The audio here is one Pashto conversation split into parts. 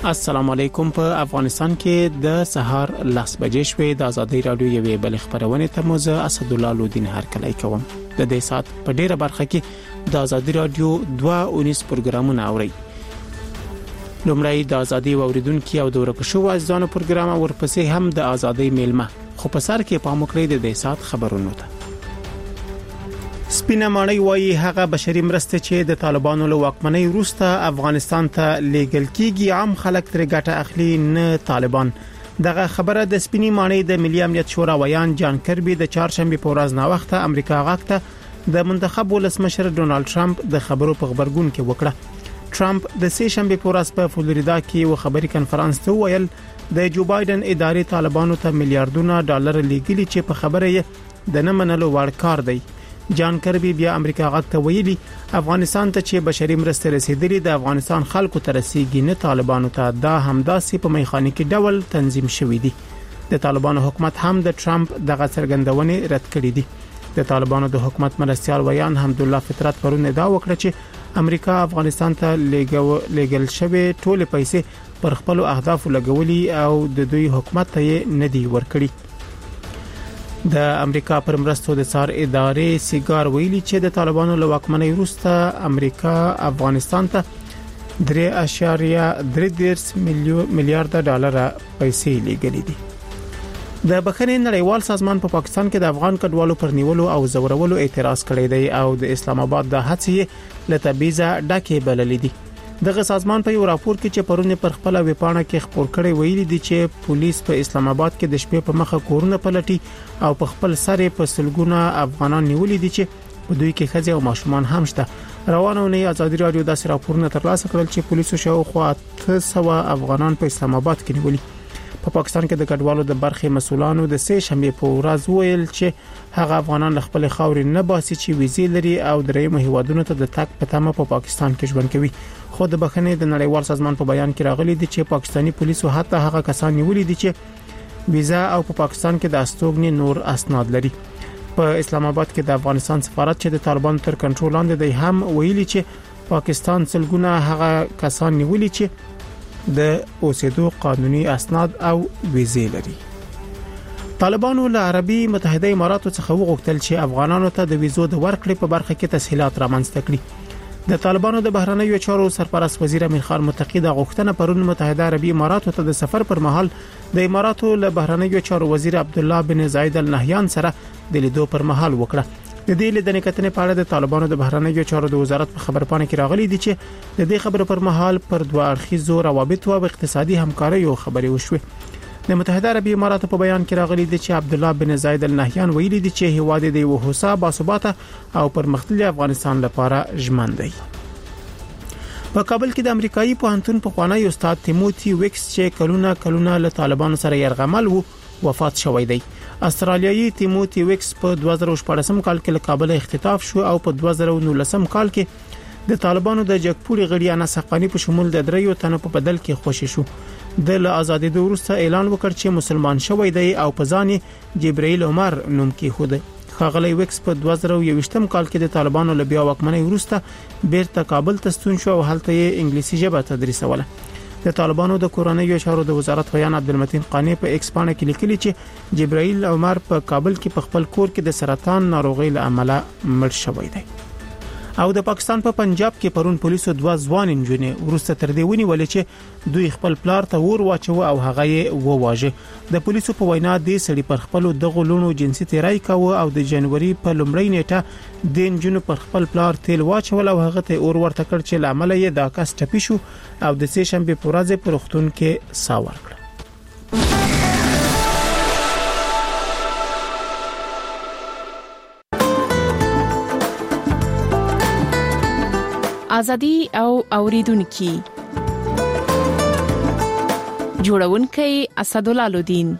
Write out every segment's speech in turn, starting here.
السلام علیکم. په افغانستان کې د سهار 10 بجې شوې د ازادي رادیو یوې بل خبرونه ته موزه اسدالله لودین هرکلی کوم. د دې سات په ډیره برخه کې د ازادي رادیو 219 پروګرامونه اوري. لومړی د ازادي اوریدونکو او د ورکشو ځانو پروګرام ورپسې هم د ازادي میلمه. خو په سر کې پام وکړئ د دې سات خبرونو ته. سپینه ماڼۍ وایي هغه بشري مرسته چې د طالبانو له واکمنۍ وروسته افغانستان ته لیږل کیږي عام خلک تر ګټه اخلي نه طالبان. دغه خبره د سپینې ماڼۍ د ملي امنیت شورا ویان جان کربي د چهارشنبه په ورځ نا وخت امریکا غاکته د منتخب ولسمشر ډونالد ټرمپ د خبرو په خبرګون کې وکړه. ټرمپ د سه شنبه په ورځ په فلوریدا کې یو خبري کنفرانس ته ویل د جو بایدن ادارې طالبانو ته میلیارډونه ډالر لیږلي چې په خبره یې د نه منلو وړ کار دی. جان کربي بیا امریکا غاکته ویلي افغانستان ته چې بشري مرسته رسیدلې د افغانستان خلکو ته رسیدي نه طالبانو ته، دا همداسې په میخانیکي ډول تنظیم شوی دی. د طالبانو حکومت هم د ټرمپ دغه څرګندونې رد کړې دي. د طالبانو د حکومت مرستيال ویان حمدالله فطرت پرون دا وکړه چې امریکا افغانستان ته لیږل شوی ټول پیسې پر خپل اهداف لګولي او د دوی حکومت ته نه دی ورکړي. د امریکا پر مرستو د څار ادارې سیګار ویلي چې د طالبانو له واکمنۍ وروسته امریکا افغانستان ته 3.3 میلیارډ ډالر پیسې لیږلې دي. د بخښنې نړیوال سازمان په پاکستان کې د افغان کډوالو پر نیولو او زورولو اعتراض کړی دی او د اسلام آباد د هڅې له تبعیض ډکه بللې دي. دغه سازمان په یو راپور کې چې پرونه پر خپل ویبپاڼه کې خبر کړی ویلي دي چې پولیس په اسلام آباد کې د شپې په مخه کورونه پلټي او په خپل سر په سلګونه افغانان نیولې دي چې په دوی کې ښځې او ماشومان هم شته. روانه ونې ازادي رادیو داسې راپورونه ترلاسه کړل چې پولیسو شاوخوا 800 افغانان په اسلام آباد کې نیولي. په پاکستان کې د کډوالو د برخې مسولانو د سه شنبه په ورځ ویل چې هغه افغانان خپل خاورې نه باسي چې ویزې لري او درېیم هیوادونو ته د تګ په تمه په پاکستان کې ژوند کوي. خو د بخښنې د نړیوال سازمان په بیان کې راغلي دي چې پاکستانی پولیسو حتی هغه کسان نیولي دي چې ویزا او په پاکستان کې د استوګنې نور اسناد لري. په اسلام آباد کې د افغانستان سفارت چې د طالبانو تر کنټرول لاندې دی هم ویلي چې پاکستان څلګونه هغه کسان نیولي چې د اوسېدو قانوني اسناد او ویزې لري. طالبانو له عربي متحده اماراتو څخه وغوښتل چې افغانانو ته د ویزو د ورکړې په برخه کې تسهیلات رامنځته کړي. د طالبانو د بهرنیو چارو سرپرست وزیر امیر خان متقی د غوښتنه پرون متحده عربي اماراتو ته د سفر پر مهال د اماراتو له بهرنیو چارو وزیر عبد الله بن زاید ال نهیان سره د لیدو پر مهال وکړه. د دې لیدنې کتنې په اړه د طالبانو د بهرنیو چارو د وزارت په خبرپاڼه کې راغلي دي چې د دې خبرو پر مهال پر دوه اړخیزو روابطو او اقتصادي همکاریو خبرې وشوه. د متحده عربي اماراتو په بیان کې راغلي دي چې عبد الله بن زاید ال نهیان ویلي دي چې هیواد د یو هوسا باثباته او پرمختللي افغانستان لپاره ژمن دی. په کابل کې د امریکایي پوهنتون پخوانی استاد تیموتی ویکس چې کلونه له طالبانو سره یرغمل وو وفات شوی دی. استرالیایي تیموتی ویکس په 2014 کال کې له کابل اختطاف شو او په 2019 کال کې د طالبانو د جګپوري غړي انس حقانی په شمول د دریو تنو په بدل کې خوشی شو. د آزادۍ د وروسته اعلان وکړ چې مسلمان شوی دی او په ځان جبرائیل عمر نوم کې خوده. خاغلی ویکس په 2021 کال کې د طالبانو له بیا واکمنۍ وروسته بیرته کابل ته ستون شو او هلته یې انګلیسي ژبه تدریسوله. د طالبانو د کورنیو چارو د وزارت ویان عبدالمتین قانی په ایکس باندې کې لیکلي چې جبرائیل عمر په کابل کې په خپل کور کې د سرطان ناروغي له امله مړ شوی دی. او د پاکستان په پنجاب کې پرون پولیسو 2 ځوان انجونې ورسته تر دې ونیول چې دوی خپل پلار ته ور واچو او هغه یې وواژه. د پولیسو په وینا د سړي پر خپل د غلونو جنسي تیرای کاوه او د جنوري په لومړۍ نیټه د انجونو پر خپل پلار تیل واچول او هغه ته اور ورته کړ چې لامل یې دا کس ټپي شو او د سه شنبه په ورځ په روغتون کې سا ورکړ. ازادي او اوریدونکو جوړونکي اسدالله لودین.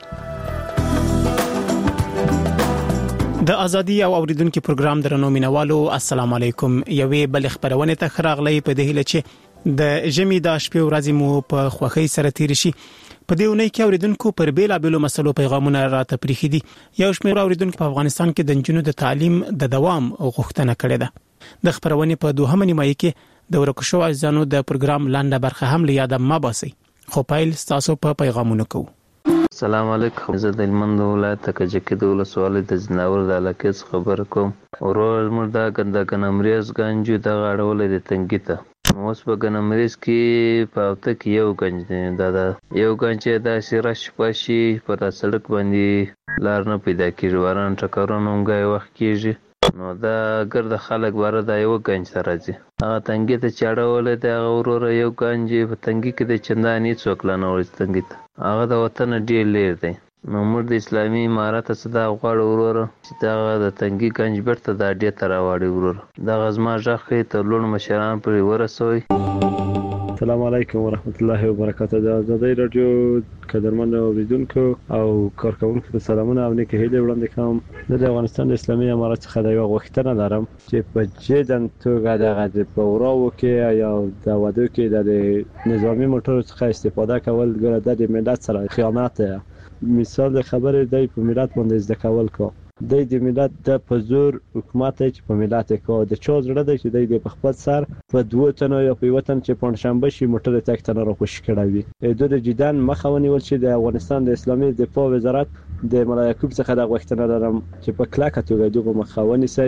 د ازادي او اوریدونکو پروګرام درنو مینوالو السلام علیکم. یوې بل خبرونه ته خراغلی په دې هله چې د جمی د شپې ورځې مو په خوخي سره تیر شي. په دې ونې کې اوریدونکو پر بیلابېلو مسلو پیغامونه راته پریخي دي. یو شمېر اوریدونکو په افغانستان کې د جنونو د تعلیم د دوام غوښتنه کړې ده. د خبرونه په دوهمه نیمایي کې د ورکشو ځانو د پروګرام لاندې برخه هم لیاده ما باسي. خو پایل تاسو په پیغامونه کوو. السلام علیکم. زه د هلمند ولایت کجکي د ولسوالۍ د ځناور د علاقې څخه خبره کوم. ورور زموږ دا ګنمریز ګنج دغه اړولی د تنګي ته. اوس په ګنمریز کې په هفته کې یو ګنج دی. دا یو ګنج چې داسې رش پشي په دا سړک باندې لار نه پیدا کېږي، باران ټکرونه هم ګای وخت کېږي. نو دا ګرد خلک باره دا یو ګنج ته راځي. هغه تنګي ته چې اړولی دی هغه وروره یو ګنج په تنګي کې د چندان هېڅوک لا نه ورځي تنګي ته. هغه د وطن ډېر لیر دی. نو موږ د اسلامي امارت څخه دا غواړو وروره چې دغه د تنګي ګنج بیرته دا اډې ته راوړي وروره. دغه زما غږ ښایي تر لوړ مشران پورې ورسوئ. السلام علیکم ورحمت الله وبرکاته. د آزادۍ رادیو قدرمن اوریدونکو او کارکونکو ته سلامونه او نیکه هیلې وړاندې کوم. زه د افغانستان د اسلامي امارت څخه د یو غوښتنه لرم چې په جدن توګه دغه په وراو کې یا د وادو کې د نظامی موټرو څخه استفاده کول ګره د ملت سره خیانت دی. مثال د خبرې دی په ملت باندې زده کول کو د ملت د پزور حکومت چې په ملت کو د چا زړه دی چې د په خپل سر په دوه تنو یا په وطن چې پنځشنبه شي موټر تک تنه را خوش کړوي. د جدان مخاوني ول چې د افغانستان د اسلامي دفاع وزارت د ملا یعقوب څخه د غوښتنه لرم چې په کلاکه توګه دغه مخاوني سي.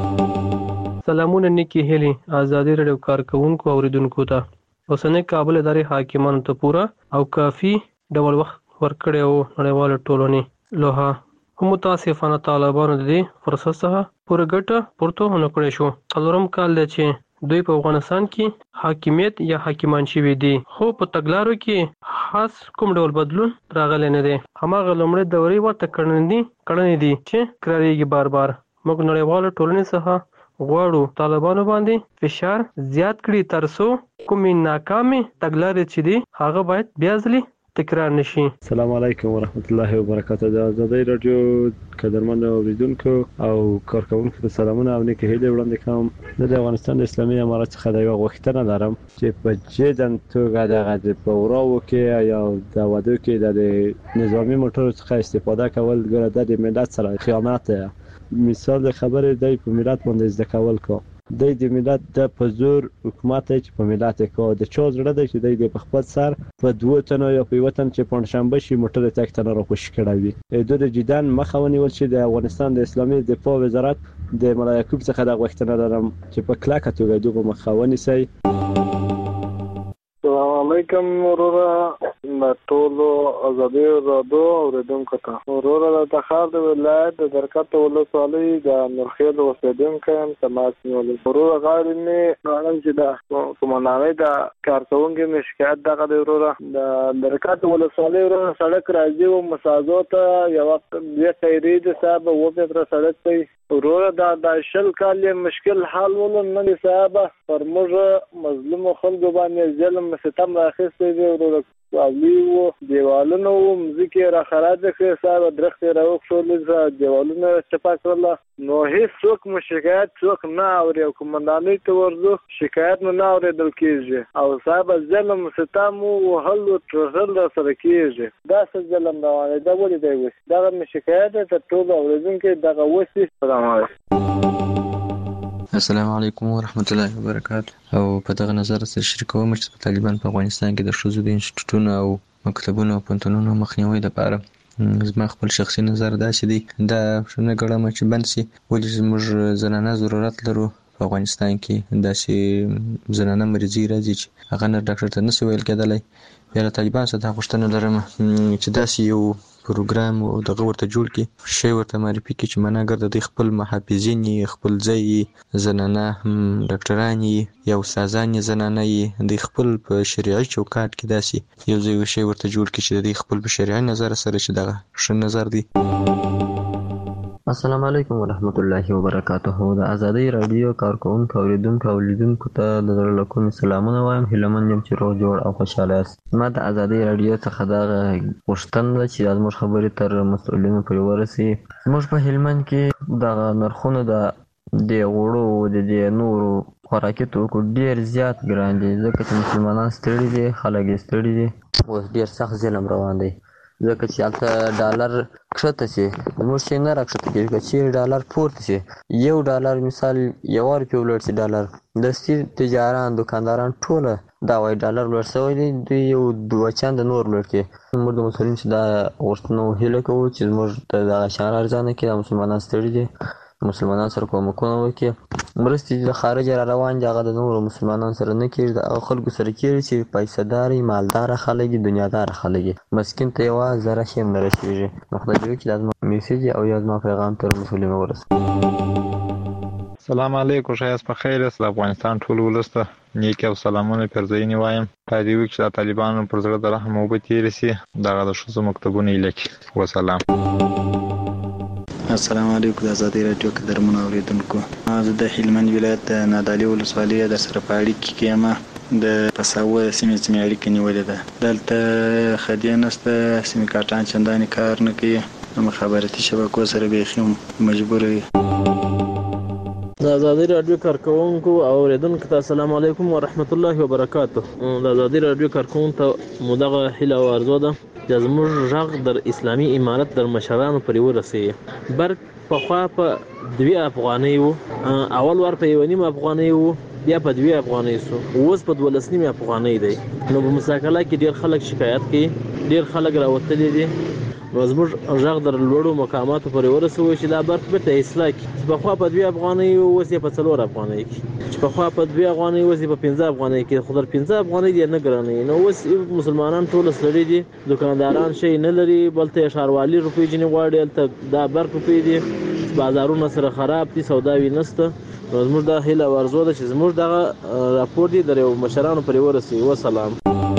سلامونه نیکی هلی آزادی رادیو کارکونکو اوریدونکو ته. اوسنۍ کابل ادارې حاکمانو ته پورا او کافي ډول وخت ورکړی او نړیوال ټولنې لوها هم متاسفانه طالبانو د دې فرصت څخه پوره ګټه پورته ونه کړی شو. څلورم کال دی چې دوی په افغانستان کې حاکمیت یا حاکمان شوي دي، خو په تګلارو کې خاص کوم ډول بدلون راغلی نه دی. هماغه لومړۍ دورې ورته کړنې دي چې کراریږي بار بار. موږ نړیوال ټولنې څخه غواړو طالبانو باندې فشار زیات کړي ترڅو کومې ناکامې تګلارې چې دي هغه باید بیا ځلې تکرار نشي. السلام علیکم ورحمت الله وبرکاته. د آزادۍ رادیو قدرمن اوریدونکو او کارکونکو ته سلامونه او نیکه هیلې وړاندې کوم. زه د افغانستان د اسلامي امارت څخه د یو غوښتنه لرم چې په جدن توګه دغه په وراو کې یا د وادو کې د نظامی موټرو څخه استفاده کول ګره د ملت سره خیانت دی. مثال د خبرې دی په ملت باندې زده کول کو د ملت د پزور حکومت چې په ملت کو د چا زړه دی چې د په خپل سر په دوه تنو یا په وطن چې پنځشنبه شي موټر تک تنه را خوش کړوي. د جدان مخاوني ول چې د افغانستان د اسلامي دفاع وزارت د ملا یعقوب څخه د غوښتنه لرم چې په کلاکه توګه دغه مخاوني سي. السلام علیکم وروره ټولو آزادۍ رادیو اوریدونکو ته. وروره د تخار د ولایت د درکته ولسوالۍ د نورخیل اوسیدونکی یم تماس نیولی. وروره غواړم چې د قومندانۍ د کارکوونکي مې شکایت دغه دی. وروره د درکته ولسوالۍ وروره سړک راځي و مسازو ته یو وخت بیا تیرې د صاحب 2 متره سړک دی. وروره دا شل کال مشکل حل ولو نه صاحب پر موږ مظلوم خلکو باندې ظلم ستم راخسته دی. وروره اولیو دیوالونو مزیکې را خراب کړې صاحب درخت راوښول دیوالونه چپا کړل. نو هیڅ څوک مو شکایت څوک نه اوري. قومندانۍ ته ورځو شکایت نه اورېدل کېږي او صاحب ظلم ستم وهل او ټرغل را سره کېږي. دا څه ظلم روان دی؟ دا ولې دی وس دغه مې شکایت ته ټول اوریدونکو دغه وسی. السلام علیکم. السلام علیکم ورحمت الله وبرکاته. او په دغه نظر سره شریکوم چې طالبان په افغانستان کې د ښځو د انسټیټوټونو او مکتبونو او پوهنتونونو مخنیوي لپاره زما خپل شخصي نظر داسې دی دا نه ګڼم چې بند شي. ولې زموږ زنانه ضرورت لرو په افغانستان کې داسې زنانه مریضي راځي چې هغه نه ډاکټر ته نشي ویل کېدلی. بیا له طالبان سره دا غوښتنه لرم چې داسې یو پروګرام او دغه ورته جوړ کړي شی ورته معرفي کړي چې مناګر د دوی خپل محافظین خپل ځای زنانه ډاکټران یا استادان زنانه د خپل په شریعي چوکاټ کې داسې یو ځای شی ورته جوړ کړي چې د دوی خپل په شریعي نظر سره چې دغه ښه نظر دی. السلام علیکم ورحمت الله وبرکاته. د آزادۍ رادیو کارکونکو اوریدونکو او لیدونکو ته د زړه له کومې سلامونه وایم. هیلهمند یم چې روغ جوړ او خوشحاله یاست. ما د آزادۍ رادیو څخه دغه غوښتنه ده چې زموږ خبرې تر مسؤلینو پورې ورسي. زموږ په هلمند کې دغه نرخونه د غوړو د نورو خوراکي توکو ډېر زیات ګران دي ځکه چې مسلمانان ستړي دي، خلک یې ستړي دي. اوس ډېر سخت ظلم روان دی. ځکه چې هلته ډالر کښته شي زموږ شی نه راکښته کېږي. که چیرې ډالر پورته شي $1 مثال 1 روپۍ ولوړ شي ډالر، دستي تجاران دکانداران ټوله دا وایي ډالر لوړ شوی دی، دوی یو 2 چنده نور لوړ کړي. موږ د مسلمین چې دا غوښتنه هیله کوو چې زموږ ته دغه شیان ارزانه کړي. دا مسلمانان ستړي دي، مسلمانان سره کومکونه وکړي. مرستې چې د خارجه را روان دي هغه د نورو مسلمانانو سره نه کېږي، د هغه خلکو سره کېږي چې پیسه داري مالداره خلک دي، دنیاداره خلک دي. مسکین ته یوه ذره شی هم نه رسېږي. نو خدای دې وکړي دا زما میسیج او یا زما پیغام تر مسلمه ورسوي. سلام علیکم، ښایست په خیر است. د افغانستان ټول ولس ته نیکې او سلامونه پرځاینې وایم. خدای دې وکړي چې د طالبانو پر زړه د رحم اوبه تېرې شي، دغه د ښځو مکتبونه یې لکي. وسلام. السلام علیکم. د آزادۍ راډیو قدرمنو اوریدونکو، زه د هلمند ولایت د نادعلي ولسوالۍ در سره په اړیکه کې یم. د پساوه سیمې اړیکه نیولې ده. دلته خدۍ نشته، سیمې کارټان چندانې کار نه کوي، مخابراتي شبکو سره بیخي مجبور وي. د آزادۍ راډیو کارکوونکو او اوریدونکو ته السلام علیکم ورحمت الله وبرکاته. د آزادۍ راډیو کارکوونکو ته مو دغه هیله او ارزو ده چې زموږ غږ در اسلامي امارت در مشرانو پورې ورسیږي. برق پخوا په 2 افغانۍ و، اول وار په 1.5 افغانۍ و، بیا په 2 افغانۍ سو، اوس په 12.5 افغانۍ دی. نو په مساکله کې ډیر خلک شکایت کوي، ډیر خلک راوتلي دي. نو زموږ غږ در لوړو مقاماتو پورې ورسوي چې دا برق بیرته اصلاح کړي، چې پخوا په 2 افغانۍ و اوس یې په 4 افغانۍ کې، چې پخوا په 2 افغانۍ اوس یې په 15 افغانۍ کې. خو در 15 افغانۍ دې نه ګرانوي. نو اوس مسلمانان ټول ستړي دي، دکانداران شی نه لري، بل ته ښاروالي روپۍ ځینې غواړي، هلته دا برق روپۍ دي، بازارونه سره خراب دي، سوداوي نشته. نو زموږ دا هیله او ارزو ده چې زموږ دغه راپور دي در یو مشرانو پورې ورسوي. وسلام.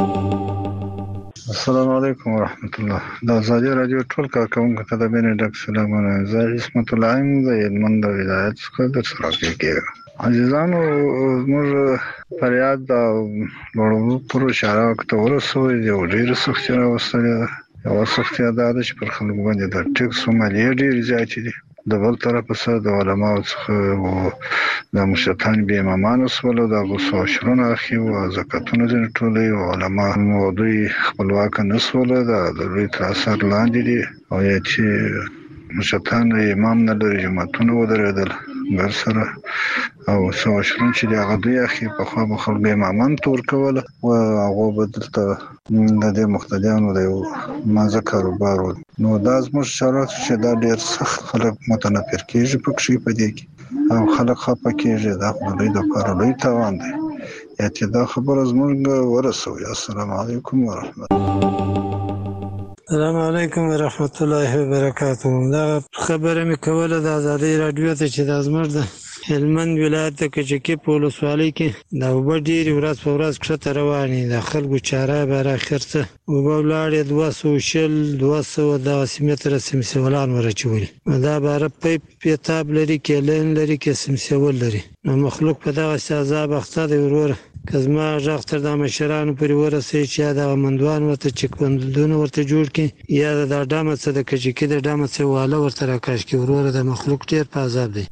السلام علیکم ورحمت الله. د آزادۍ راډیو ټول کارکوونکو ته د مینې ډک سلامونه. زه عصمت الله یم د هلمند ولایت څخه در سره کېږم. عزیزانو، زموږ فریاد د لوړو پرو اشاره ته ورسوي. یو ډېره سختي راوستلې ده. یوه سختي دا ده چې پر خلکو باندې د ټکس مالیې ډېرې زیاتې دي. د بل طرف څخه د علماو څخه د مشرتان بې امامانو سول، د غوثو عشرونه اخیو، زکاتونه ځینې ټولوي، او علما نو دوی خپلواکه نه سوله، د دوی تر اثر لاندې دي. او یا چې مشرتان امام نه لري، جماعتونه ودرېدل ګر سره، او څو عشرون چې د هغه دوی اخی پخوا به خلک امامان ته ورکوله، او هغو به دلته د دې مقتدیانو د یو مازه کاروبار و. نو دا زموږ شرایط چې دا ډېر سخت خلک متنفر کېږي پکې په دې کې، او خلک خفه کېږي. دا خو د دوی دپاره لوی تاوان دی. یا چې دا خبره زموږ ورسوي. السلام علیکم ورحمت الله. السلام علیکم ورحمت الله وبرکاته. دا خبره مې کوله د آزادۍ راډیو ته چې دا زموږ د هلمند ولایت د کجکي په ولسوالۍ کې دا اوبه ډېرې ورځ په ورځ کښته روانې دي. د خلکو چاره بر اخر څه اوبه ولاړې 220 200 متره سمسیولان ورچولي. دا باره پیپ پیتاب لري، کیلین لري، کې سمسیول لري. نو مخلوق په دغه عذاب اخته دی. وروره که زما غږ تر د مشرانو پورې ورسوي چې یا دغه مندوان ورته چکبندونه ورته جوړ کړي، یا د ډامه څه د کجکي د ډامه څه واله ورته راکش کړي. وروره د مخلوق ډېر په عذاب دی.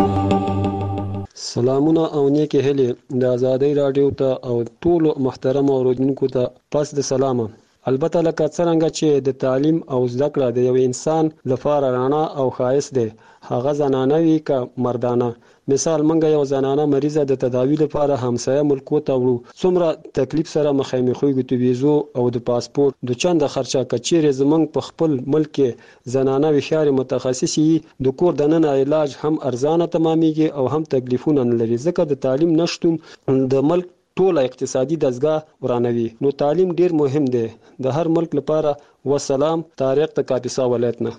سلامونه او نیکې هیلې د آزادۍ راډیو ته او ټولو محترمو اوریدونکو ته پس د سلامه. البته لکه څرنګه چې د تعلیم او زده کړه د یو انسان لپاره رڼا او ښایست دی، هغه زنانه وي که مردانه. مثال منګه یو زنانه مریضه د تداوی لپاره همسایه ملکو ته وړو، څومره تکلیف سره مخامخ کېږو، د ویزو او د پاسپورت د چنده خرچه. که چیرې زمونږ په خپل ملک کې زنانه هوښیارې متخصصې وي، د کور دننه علاج هم ارزانه تمامیږي او هم تکلیفونه نه لري، ځکه د تعلیم نشتون د ملک ټوله اقتصادي دستګاه ورانوي. نو تعلیم ډیر مهم دی د هر ملک لپاره. وسلام. طارق د کاپیسا ولایت نه.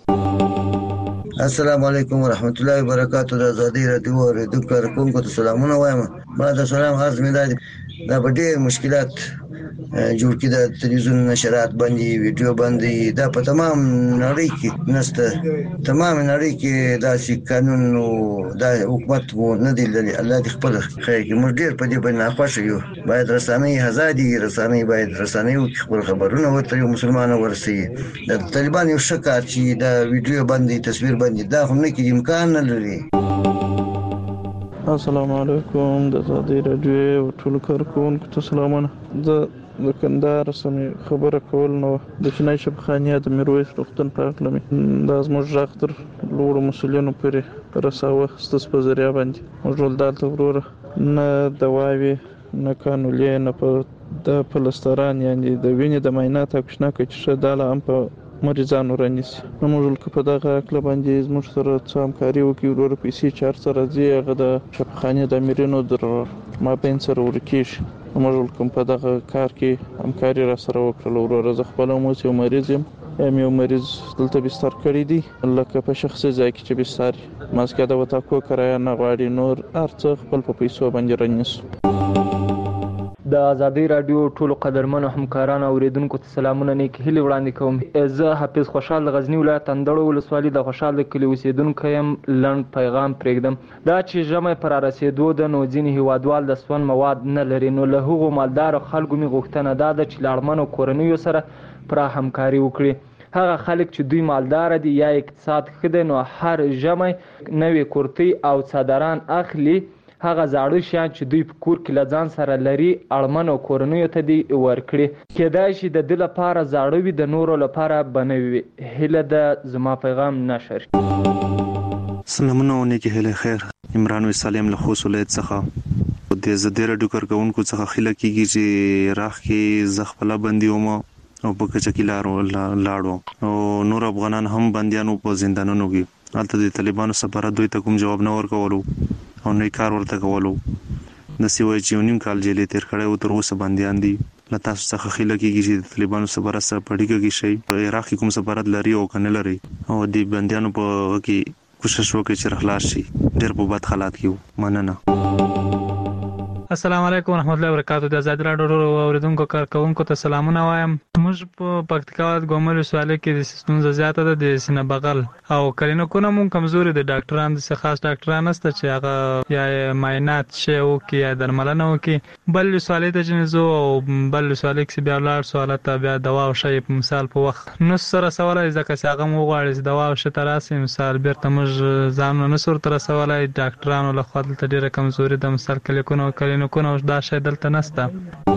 السلام علیکم ورحمت الله وبرکاته. د آزادۍ راډیو اوریدونکو کارکوونکو ته سلامونه وایم. ما د سلام عرض مې دا په ډېر مشکلات جوړ کړي. د تلویزیون نشرات باندې، ویډیو باندې، دا په تمام نړۍ کې نشته. تمام نړۍ کې داسې قانون او دا حکومت مو نه دی لري. الله دې خپل خیر کړي. موږ ډېر په دې باندې ناخوښه یو. باید رسنۍ ازادي، رسنۍ باید رسنۍ وکړي، خپل خبرونه ورته یو مسلمان ورسوي. د طالبان یو ښه کار چې دا ویډیو باندې، تصویر باندې، دا هم نه کېږي، امکان نه لري. السلام علیکم. د آزادۍ راډیو ټول کارکوونکو ته سلامونه. زه د کندهار سمې خبره کول نو د چینای شبخانیه د میرویس روغتون په اړه مې دا زموږ غږ تر لوړو مسؤلینو پورې رساوه ستاسو په ذریعه باندې موږ ول دلته وروره نه دواوي نه کانولې نه په د پلستران یعنی د وینې د معاینات او کښنه کې چې داله هم په مریضانو رانیسي نو موږ په دغه اکل باندې زموږ سره څه همکاري وکړي ورور پیسې چار سره ځي هغه د شفخانه د امیرینو در ما بین سره ورکیږي موږ کوم په دغه کار کې همکاري را سره وکړل ورور ز خپل مو یو مریض یم یو مریض دلته بستر کړی دی لکه په شخصي ځای کې چې بستر ماسکه د وتا کو کرایه نه غواړي نور ارڅ خپل په پیسو باندې رانیسو د ازادي رادیو ټولو قدرمنو همکارانو او اوریدونکو ته سلامونه نیک هیله وړاندې کوم زه حافظ خوشحال غزنی ولایت اندړو ولسوالۍ د خوشحال کلی اوسیدونکو يم لند پیغام پرېږدم دا چې ژمي پر رسیدو د نو ځینې هیوادوال د سون مواد نه لري نو له هغو مالدار خلکو می غوښتنه ده چې لاړمنو کورنیو سره پر همکاري وکړي هغه خلک چې دوی مالدار دي یا اقتصاد خده نو هر ژمي نوې کورتي او صدران اخلي هغه زاړه شیان چې دوی په کور کې لځان سره لري اړمنو کورنیو ته دی ورکړي کېدای شي د دې لپاره زاړه وي د نورو لپاره بنوي هله د زما پیغام نشر سلامونه ونیکي هله خیر عمران وسلام له خوست ولایت څخه د زده رادیو کارکونکو څخه خله کیږي چې راخ کې زخپله بنديوم او په کچکی لاړو او نور افغانان هم بنديانو په زندانونو کې البته د طالبانو سفارت دوی ته کوم جواب نه ورکولو او نه کار ورته کولو د سیوای چې نیم کال جیلې تیر کړي او تر اوسه بنديان دي لته څخه خله کېږي چې د طالبانو سفارت سره پړیږي کې شي په عراق کې کوم سفارت لري او کنه لري او د بنديانو په کې کوشش وکړي چې خلاص شي ډېر په بد حالات کې مننه السلام علیکم ورحمت الله وبرکاتہ د آزاد رادیو اوریدونکو کارکونکو ته سلامونه وایم موږ په پکتیکا ګومل وسواله کې د سیستم زیاته د سینه بغل او کلینو کو نمون کمزوري د ډاکټرانو د خاص ډاکټرانو است چې هغه یا معاینات شي او کې یا درملنه وکي بل وسواله ته جنزو او بل وسواله کې بیا ولر سوالات بیا دوا او شی په مثال په وخت نو سره سوالای ځکه چې هغه مو غواړي دوا او شی تراسي مثال بیرته موږ ځان نه سر تر سوالای ډاکټرانو له خوا د ډیره کمزوري د مثال کلینو کو نو دا شی دلته نسته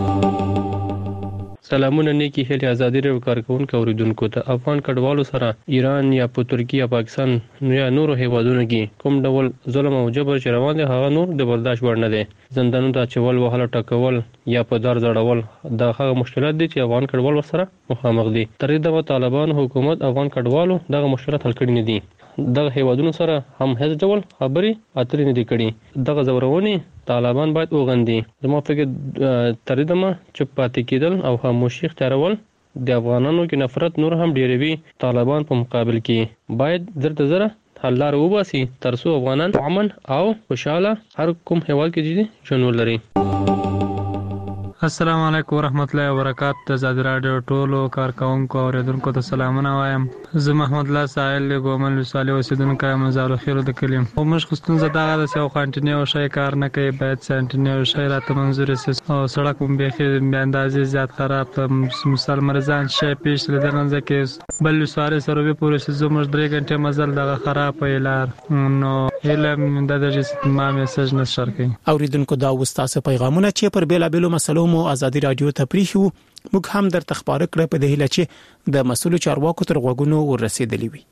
سلامونه نیکی هلي ازادي رادیو کارکونکو اوریدونکو ته افغان کډوالو سره ایران یا په ترکیه یا پاکستان یا نورو هیوادونو کې کوم ډول ظلم او جبر چې روان دي هغه نور د برداشت وړ نه دي زندانونو ته چول وهله ټکول یا په دار زړول دا هغه مشکلات دي چې افغان کډوال سره مخامخ دي تر دې د طالبان حکومت افغان کډوالو دغه مشکلات حل کړي نه دي دغه هیوادونو سره هم هیڅ ډول خبري اترې نه دي کړي دغه زورونی طالبان باید وغندي زموږ فکر تر دې ما چې پاتې کېدل او خاموشي اختیارول د افغانانو کې نفرت نور هم ډیروي طالبان په مقابل کې باید زره حل لار وباسي ترڅو افغانان امن او خوشاله هر کوم هیواد کې ژوند ولري السلام علیکم ورحمت الله وبرکاتہ د آزاد رادیو ټولو کارکونکو اوریدونکو ته سلامونه وایم زه محمد الله سائل ګومل وساله اوسیدونکو یم زارو خیر د کلیم او مش خستون زداغه د سو کانټینیو شای کار نه کوي باید سنټینیو شای راته منظور سي او سړک هم به اندازې زیات خراب مثال مرزان شای پیش لدغه ځکه بل وساره سره به پوره زموږ 3 غنټه مزل دغه خراب ویلار نو علم د دې ما میسج نشر کوي اوریدونکو دا وستاسو پیغامونه چې پر بیلابلو مسلو مو ازادي رادیو ته پریښو موږ هم در تخبار کړ په دهیله چې د مسولو چارواکو تر غوګونو ورسېدلی وي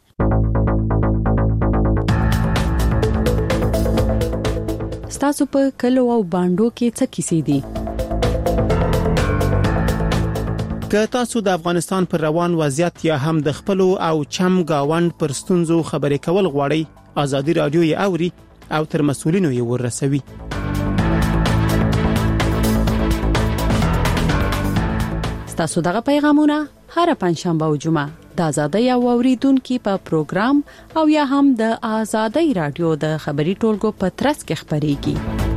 ستاسو په کلو او باندو کې څه کیسې دي که تاسو د افغانستان پر روان وضعیت یا هم د خپل او چم گاوند پر ستونزو خبرې کول غواړئ ازادي رادیو یې اوري او تر مسولینو یې ورسوي تاسو دغه پیغامونه هر پنځشنبه او جمعه د آزادۍ او اوریدونکو په پروګرام او یا هم د آزادۍ رادیو د خبري ټولګو په ترڅ کې خبريږي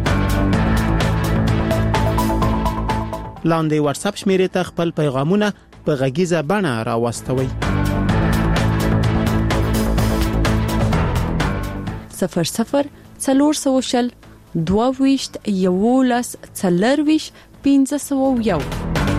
لاندې واتس اپ شمیرې ته خپل پیغامونه په غږیزه بڼه راوستوي 00 400 22 11 40 1501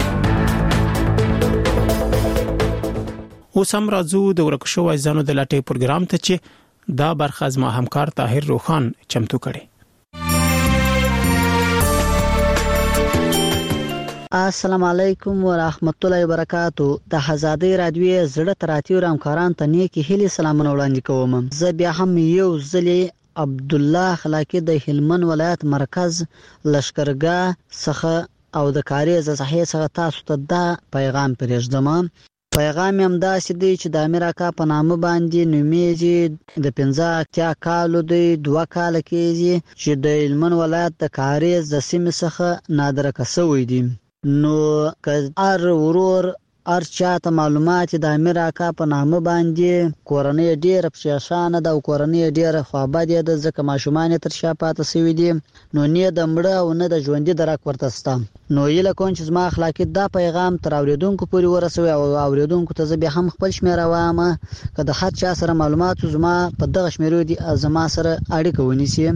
اوس هم راځو د ورکشو وایزانو د لاټي پروګرام ته چې دا برخه از ما همکار طاهر روخان چمتو کړي السلام علیکم ورحمت الله وبرکاتو. د آزادۍ رادیو زړه تراتیو همکاران ته نیکی هیلې سلامونه وړاندې کوم. زه بیا هم یو ځلې عبدالله خلاقی د هلمند ولایت مرکز لشکرګاه څخه او د کاریز صحیح څخه تاسو ته دا پیغام پرېږدم. پیغام هم داسې دی چې د امیر اکا په نامه باندې نومیږي. د 15 کالو دی 2 کال کېږي چې د هلمند ولایت د کاریز د سیمې څخه نادرکه شوی دی. نو که هر ورور هر چاته معلومات د امیر اکا په نامه باندې کورنۍ ډیره پریشانه ده او کورنۍ ډیره خوابدې ده ځکه ماشومان تر شا پاتې شوي دي. نو نه د مړه او نه د ژوندي درک ورته شته. نو هیله کوم چې زما اخلاقي دا پیغام تر اوریدونکو پورې ورسوي او اوریدونکو ته زه بیا هم خپل شمیره وایم که د هر چا سره معلومات زما په دغه شمیرو دي زما سره اړیکه ونیسي.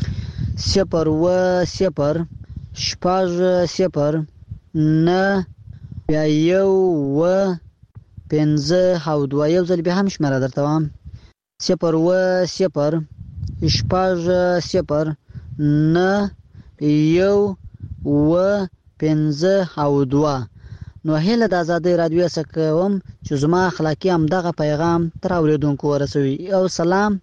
0 شپږ 0 نه بیا 1 5 او 2 یو ځل بیا هم شمیره درته وایم 0 شپږ 0 نه 1 5 او 2. نو هله د آزادۍ رادیو څخه کوم چې زما اخلاقی هم دغه پیغام تر اوریدونکو ورسوي. او سلام.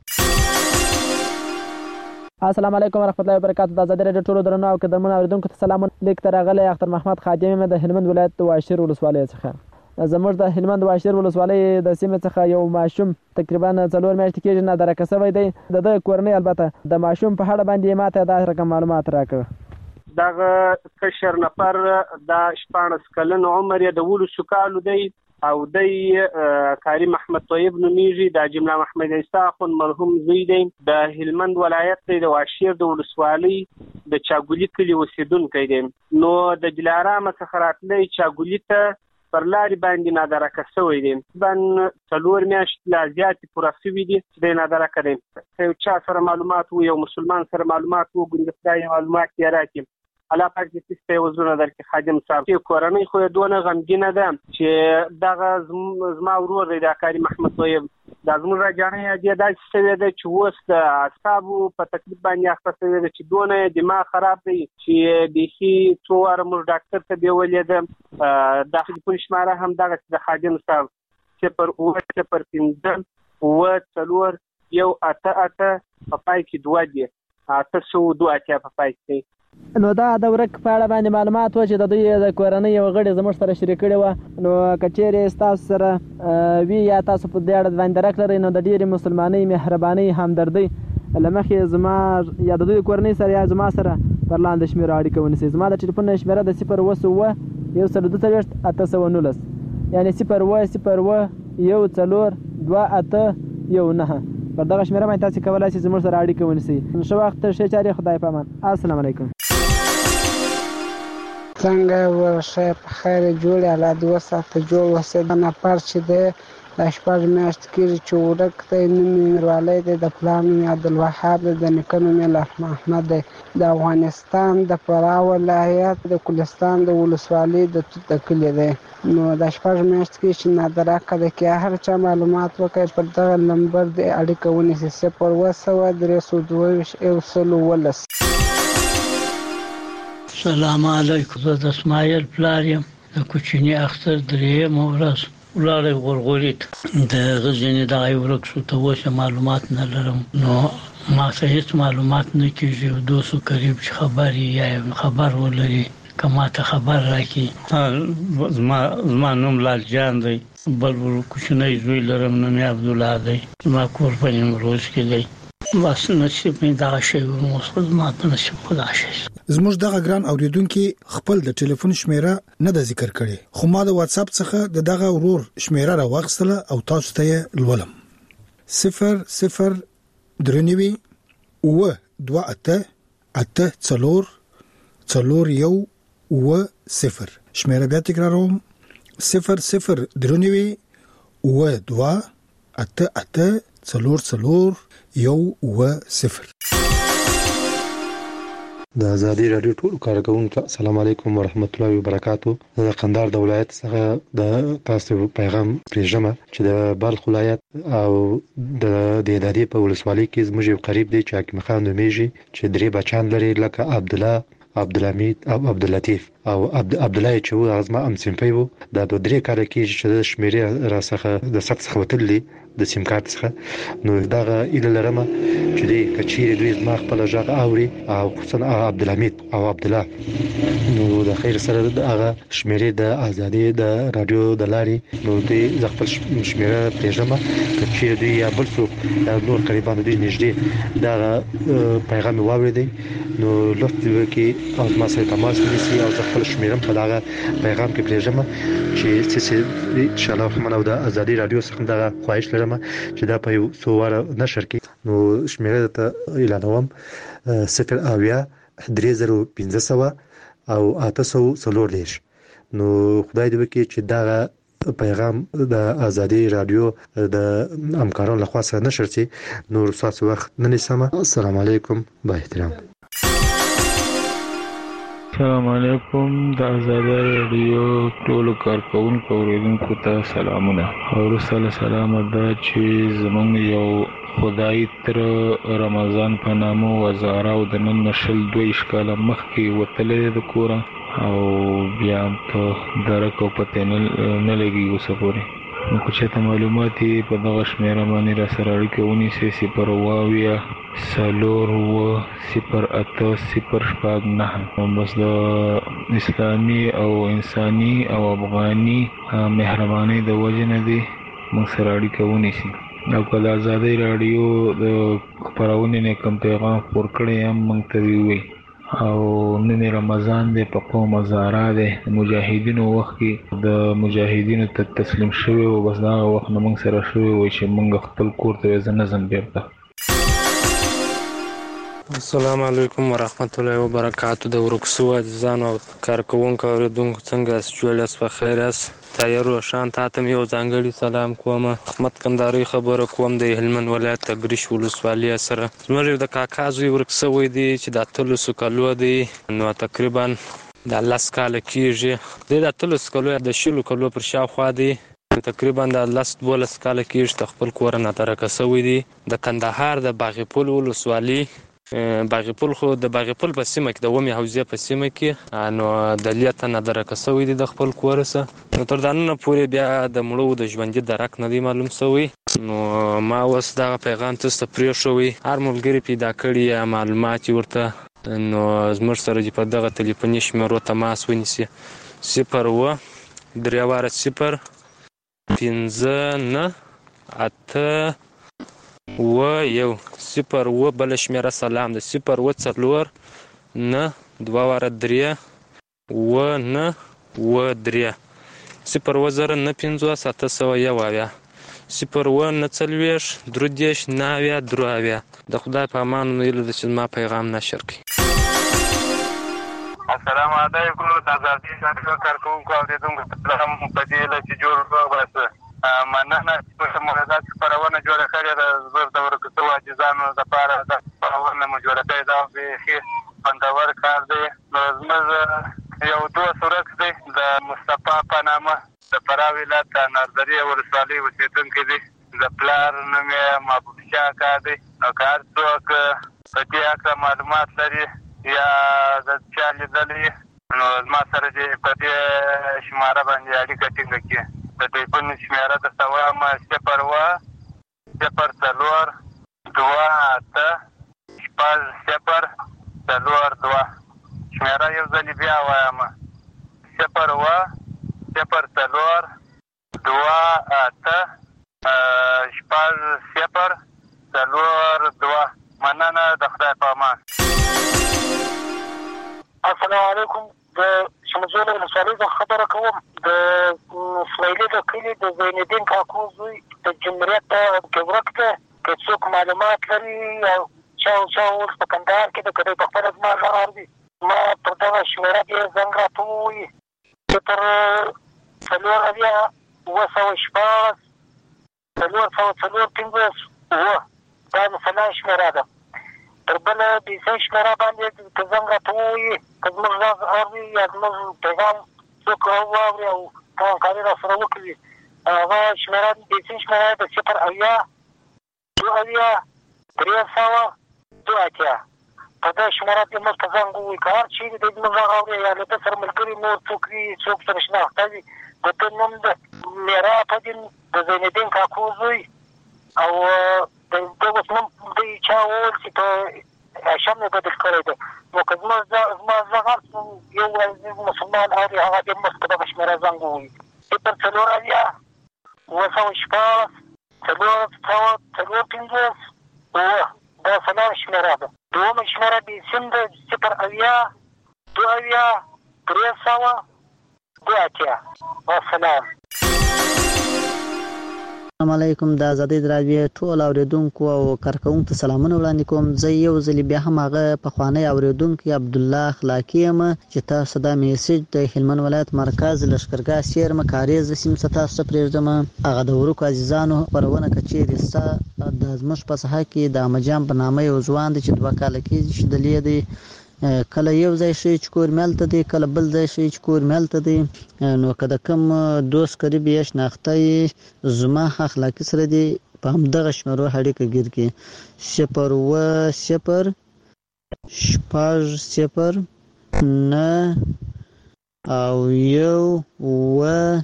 السلام علیکم ورحمت الله وبرکاتو. د آزادۍ رادیو ټولو درنو او قدرمنو اوریدونکو ته سلام. لیک تر غلې اختر محمد خادم د هلمند ولایت د واشیر ولسوالۍ څخه. زموږ د هلمند واشیر ولسوالۍ د سیمې څخه یو ماشوم تقریبا 4 میاشتې کېږي نادرکه شوی دی. د کورنۍ البته د ماشوم په اړه باندې ماته دا رقم معلومات راکړه. دغه کشر نفر د 14 کلن عمر یې د 12 کالو دی او د کاری محمد طیب نومیږي. د جمله محمد عیسی خون مرحوم زوی دی. د هلمند ولایت د واشیر د ولسوالۍ د چاګولی کلی اوسیدونکی دی. نو د دلارام څخه راتلی چاګولی ته پر لارې باندې نادرکه شوی دی. بن 4 میاشتې لا زیاتې پوره شوي دي چې دی نادرکه دی. یو چا سره معلومات و یو مسلمان سره معلومات و ګوندې خدای معلومات یې راکړي. الله پاک دې سپه وزونه درکې خادم صاحب. چې کورنۍ خو دونه غمګینه ده چې دغه زما ورور دی د کاری محمد طیب د زموږ راجانې دې داسې شوی دی چې اوس د اعصابو په تکلیف باندې اخته شوی دی چې دونه دماغ خراب دی چې بیخي څو واره موږ ډاکټر ته بیولې ده. د ټلیفون شماره هم دغه د خادم صاحب 0 4 یو 8 په پای کې 2 دی 802 په پای کې. نو دا د ورک په اړه باندې معلومات و چې د دوی د کورنۍ یو غړي زموږ سره شریک کړي و. نو کچېرې تاسو سره وی یا تاسو په دې اړه باندې درک لرئ نو د ډېرې مسلمانۍ مهرباني همدردي لمخې زما یا د دوی کورنۍ سره یا زما سره پر لاندې شمیره اړیکه ونیسئ. زما د ټلیفون شمیره د 0 1 یعنی 0 1 4 2 8 1 پر دغه شمیره باندې تاسو کولای شئ زموږ سره اړیکه ونیسئ. نو وخت ښه چاري خدای پامان. السلام علیکم. څنګه ورشه په خیر جوړ الله دې وساته جوړ وسه د نفر چې د 14 میاشت کې چې ورک ته نوم ورالې د پلان عبدالوهاب د نکنو مل احمد د افغانستان د فراه ولایت د کلستان د ولسوالۍ د کلی دی. نو د 14 میاشت کې چې نادرکه د کې هر چا معلومات وکړي پر دغه نمبر د اړیکه ونیسي 0 السلام علیکم. زه د اسماعیل پلار یم د کوچني اختر درېیمه ورځ ولاړې غورغوري د غزني د ورک شو ته اوس معلومات نه لرم. نو ما څه هیڅ معلومات نه کیږي. دوسو قریب خبري یا خبر ولري کما ته خبر راکې. زما نوم لال جان دی. بل کوچنی زوی لرم نوم عبد الله دی. ما کور په نیمروز کې دی. بس نصیب مې دا شی وموسخه ما په نصیب خدا شي. زموږ دغه ګران اوریدونکو خپل د ټلیفون شمیره نه د ذکر کړي خو ما د واتس اپ څخه دغه ورور شمیره راوغستله او تاسو ته لولم 0 درنوي و 2 8 4 0 شمیره بیا تکراروم 0 درنوي و 2 8 4 0 د آزادۍ رادیو ټول کارکونکو ته السلام علیکم ورحمت الله وبرکاتو. د قندهار د ولایت څخه د تاسو پیغام پرېږدم چې د بلخ ولایت او د دادی په ولسوالۍ کې زموږ قریب دی چې حکیم خان نومیږي چې درې بچان لري لکه عبد الله عبدالحمید او عبداللطیف او عبدالله چې و ازما ام سیمپي وو دا د درې کال کې چې د شمیرې را څخه د سخت څخه وتلې د سیم کارت څخه نو دا اله لرمه چې دې کچیر دوی زما خپل ځای اوري او خصوصا عبدالحمید او عبدالله نو د خیر سره دغه شمیرې د ازادي د رادیو د لاري نو دې خپل شمیره پېژنه کچیر دوی یا بل څوک نور قریبان دي نږدې دا پیغام واوریدي نو لطفا کې تاسو ما سره تماس ونیسئ او خپل شمیرم په دا پیغام کې پېژنم چې ان شاء الله منو د ازادي رادیو څخه دا خواهش لرم چې دا په یو سووار نشر کې نو شمیره ته اعلانوم 0 او 840 نو خدای دې وکړي چې دا پیغام د ازادي رادیو د همکارانو لخوا سره نشر شي نور تاسو وخت نه نیسم السلام علیکم با احترام السلام علیکم د ازادي رادیو ټولو کارکونکو اوریدونکو ته سلامونه او رسول سلام دا چې زمونږ یو خدای تر رمضان په نامو وزاره او د نن نشل 2 کاله مخکې وتلې د کور او بیا په درک او پته نه لګي وسپوري نو چې ته معلومات په دغه شمیره باندې را سره اړیکه ونیسئ 080080809 بس د اسلامي او انساني او افغاني مهرباني د وجه نه دی موږ سره اړیکه ونیسئ او کله ازادي رادیو د خبرونه نه کوم پیغام خپور کړی هم موږ ته وی او نن رمضان دی په قوم زارا دی مجاهدینو وخت کې د مجاهدینو ته تسلیم شوی او بس دا وخت موږ سره شوی و چې موږ خپل کور ته ځنه بیرته السلام علیکم ورحمت الله وبرکاتہ د ورکسو ځان او کارکونکو اوریدونکو څنګه سچولیس په خیر است تایرو شان تاتم یو ځانګړي سلام کوم احمد کنداري خبره کوم د هلمند ولایت تګریش ولسوالۍ سره زموږ د کاکا زوی ورکسو دی چې د تلوسو کالو دی نو تقریبا د لاس کال کېږي د تلوسو کالو د شلو کالو پر شاوخوا دی تقریبا د لاس 12 کال کېږي خپل کور نه ترکسوي دی د کندهار د باغپول ولسوالۍ باغپول خو د باغپول په سیمه کې د ومه حوزه په سیمه کې نو د لیته نه درکسوي دي د خپل کورسه نو تر دانه پورې بیا د مړو د ژوندۍ درک نه دی معلوم شوی نو ما اوس دا پیغام تاسو ته پرې شوی هر ملګری پیدا کړی معلومات ورته نو زموږ سره په دغه ټلیفوني شمیرو تماس ونیسي 0 بل شمیره سلام د 0 نه 2 نه 3 0 نه 5 701 0 نه 40 درودیش ناویا درویا د خدای په امان ویل د چې ما پیغام نشر کی السلام علیکم تاسو ته کارکونکو اوریدونکو سلام په دې لچې جوړ واسه مننه چې موږ خبرونه جوړه کړې ده زبر د ورکو عاجزانو لپاره د خبرونه مو جوړه کړې ده به خوندور کار دی نو زموږ یو دوه صورت دی د مصطفی په نامه د فراه ولایت د نردري ولسوالۍ اوسېدونکی دی د پلار نوم یې محبوب شاه کار دی او که هر څوک په دې هکله معلومات لري یا د چا لیدلي نو زما سره دې په دې شماره باندې اړیکه ټینګه کړي د ټلیفون شمیره درته وایم 0 شمیره یو ځلې بیا وایم 0 مننه د خدای په امان السلام علیکم د شمزول ولسوالۍ څخه خبره کوم د اسماعیلي د کلي د زین الدین کاکو زوی د جمهوریت کې ورکته که څوک معلومات لري او چا اوس په کندهار کې د کدی په خپله زما غږ اوري ما پر دغه شمیره کې زنګ راته ووایي 0 دا مثلا شمیره ده تر بله بیسۍ شمیره باندې که زنګ راته ووایي که زموږ غږ اوري یا زموږ پیغام څوک واوري او همکاري راسره وکړي هغه شمیره بیسۍ شمیره د 0 300 2 80 په دې شماره کې موږ ته زنګ ووایي که هر چیرې د موږ غږ اوري یا له ده سره ملګري نور څوک وي څوک سره شناخته وي د ده نوم د میرا پدین د زینالدین کاکو زوی او د ده اوس نوم دوی چا وویل چې په هاشم یې بدل کړی دی نو که زما زغ هر څه یو عزیز مسلمان اوري هغه دې موږ په دغه شمېره زنګ ووایي 0 9 450 دا سلام شمېره ده دومه شمېره د سیم ده 0 2 300 2 والسلام. السلام علیکم د آزادۍ راډیو ټول اوریدونکو او کارکونکو ته سلامونه وړاندې کوم. زه یو ځل بیا هم هغه پخوانی اوریدونکو عبدالله اخلاقی یم چې تاسو دا میسج د هلمند ولایت مرکز لشکرګاه سیرمه کاریز سیم تاسو ته پرېږدم. هغه د ورکو عزیزانو خپرونه کچېرې ستا د زموږ په ساحه کې د امجان په نامه یو ځوان دی چې 2 کاله کېږي چې دلې دی کله یو ځای شي چې کور ملته دی کله بل ځای شي چې کور ملته دی نو که د کوم دوست قریب یې شناخته زما اخلاقی سره دی په همدغه شمېرو اړیکه ګیر کړي 0 0 9 او 1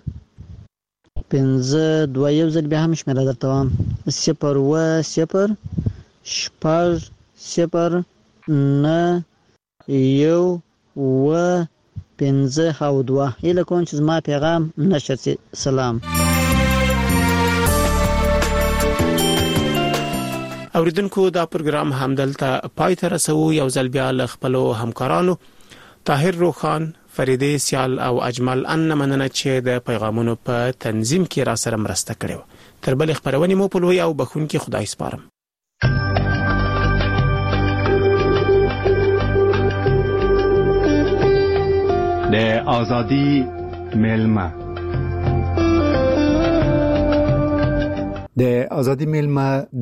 5 2 یو ځل بیا هم شمېره درته وایم 0 0 9 1 5 او 2 هیله کوم چې زما پیغام نشر شي. سلام. اوریدونکو دا پروګرام همدلته پای ته رسو. یو ځل بیا له خپل همکارانو طاهر روخان فریدې سیال او اجمل ان مننه چې د پیغامونو په تنظیم کې را سره مرسته کړې. تر بل خبرونه مو په لوی او بخونکي خدای سپارم. د آزادی میلمه د آزادی میلمه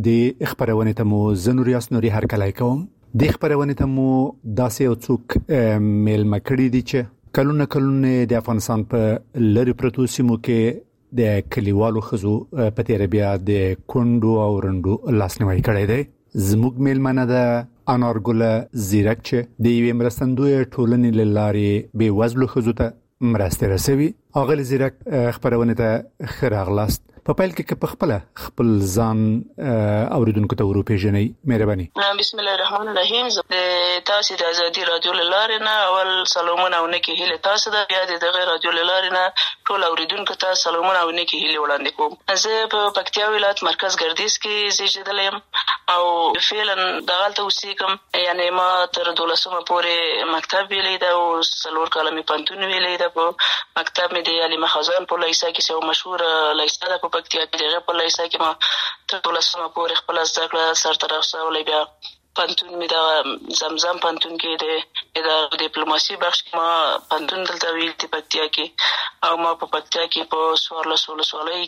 د خبرونه ته مو زنوریاس نوري هر کله کوم. د خبرونه ته مو داسې او څوک میلمه کړی دي چې کلونه د افغانستان په لری پروتو سیمو کې د کلیوالو خزو په تیر بیا د کندو او رندو لاسنیوي کړی دی. زموږ میلمنه ده انارګل زیرک چې د یوې مرستندوی ټولنې لارې به وزلو خزو ته مرسته رسوي. اغل زیرک خبرونه ته خراغلاست په پایل کې په خپل ځان اوریدونکو ته ورو پیژنې مهرباني. بسم الله الرحمن الرحیم. تاسو د آزادۍ رادیو لارې نه اول سلامونه او نیکی هیله تاسو د بیا د رادیو لارې نه ټول اوریدونکو ته سلامونه او نیکی هیله وړاندې کوم. زه په پکتیا ولایت مرکز ګردیز کې زیږیدلم او فعلا دغلته اوسېږم. یعنی ما تر 12مه پورې مکتب ویلی ده او 4 کاله مې پوهنتون ویلی ده. په مکتب مې د علي مخزن په لیسه کې یو مشهور لیسه ده په پکتیا کې. هغه په لیسه کې ما تر 12مه پورې خپل زده کړه سرته رسولې. بیا پوهنتون مې د زمزم پوهنتون کې د ډیپلوماسي بخش کې ما پوهنتون دلته ویل دي پکتیا کې او ما په پکتیا کې په 14 ولسوالۍ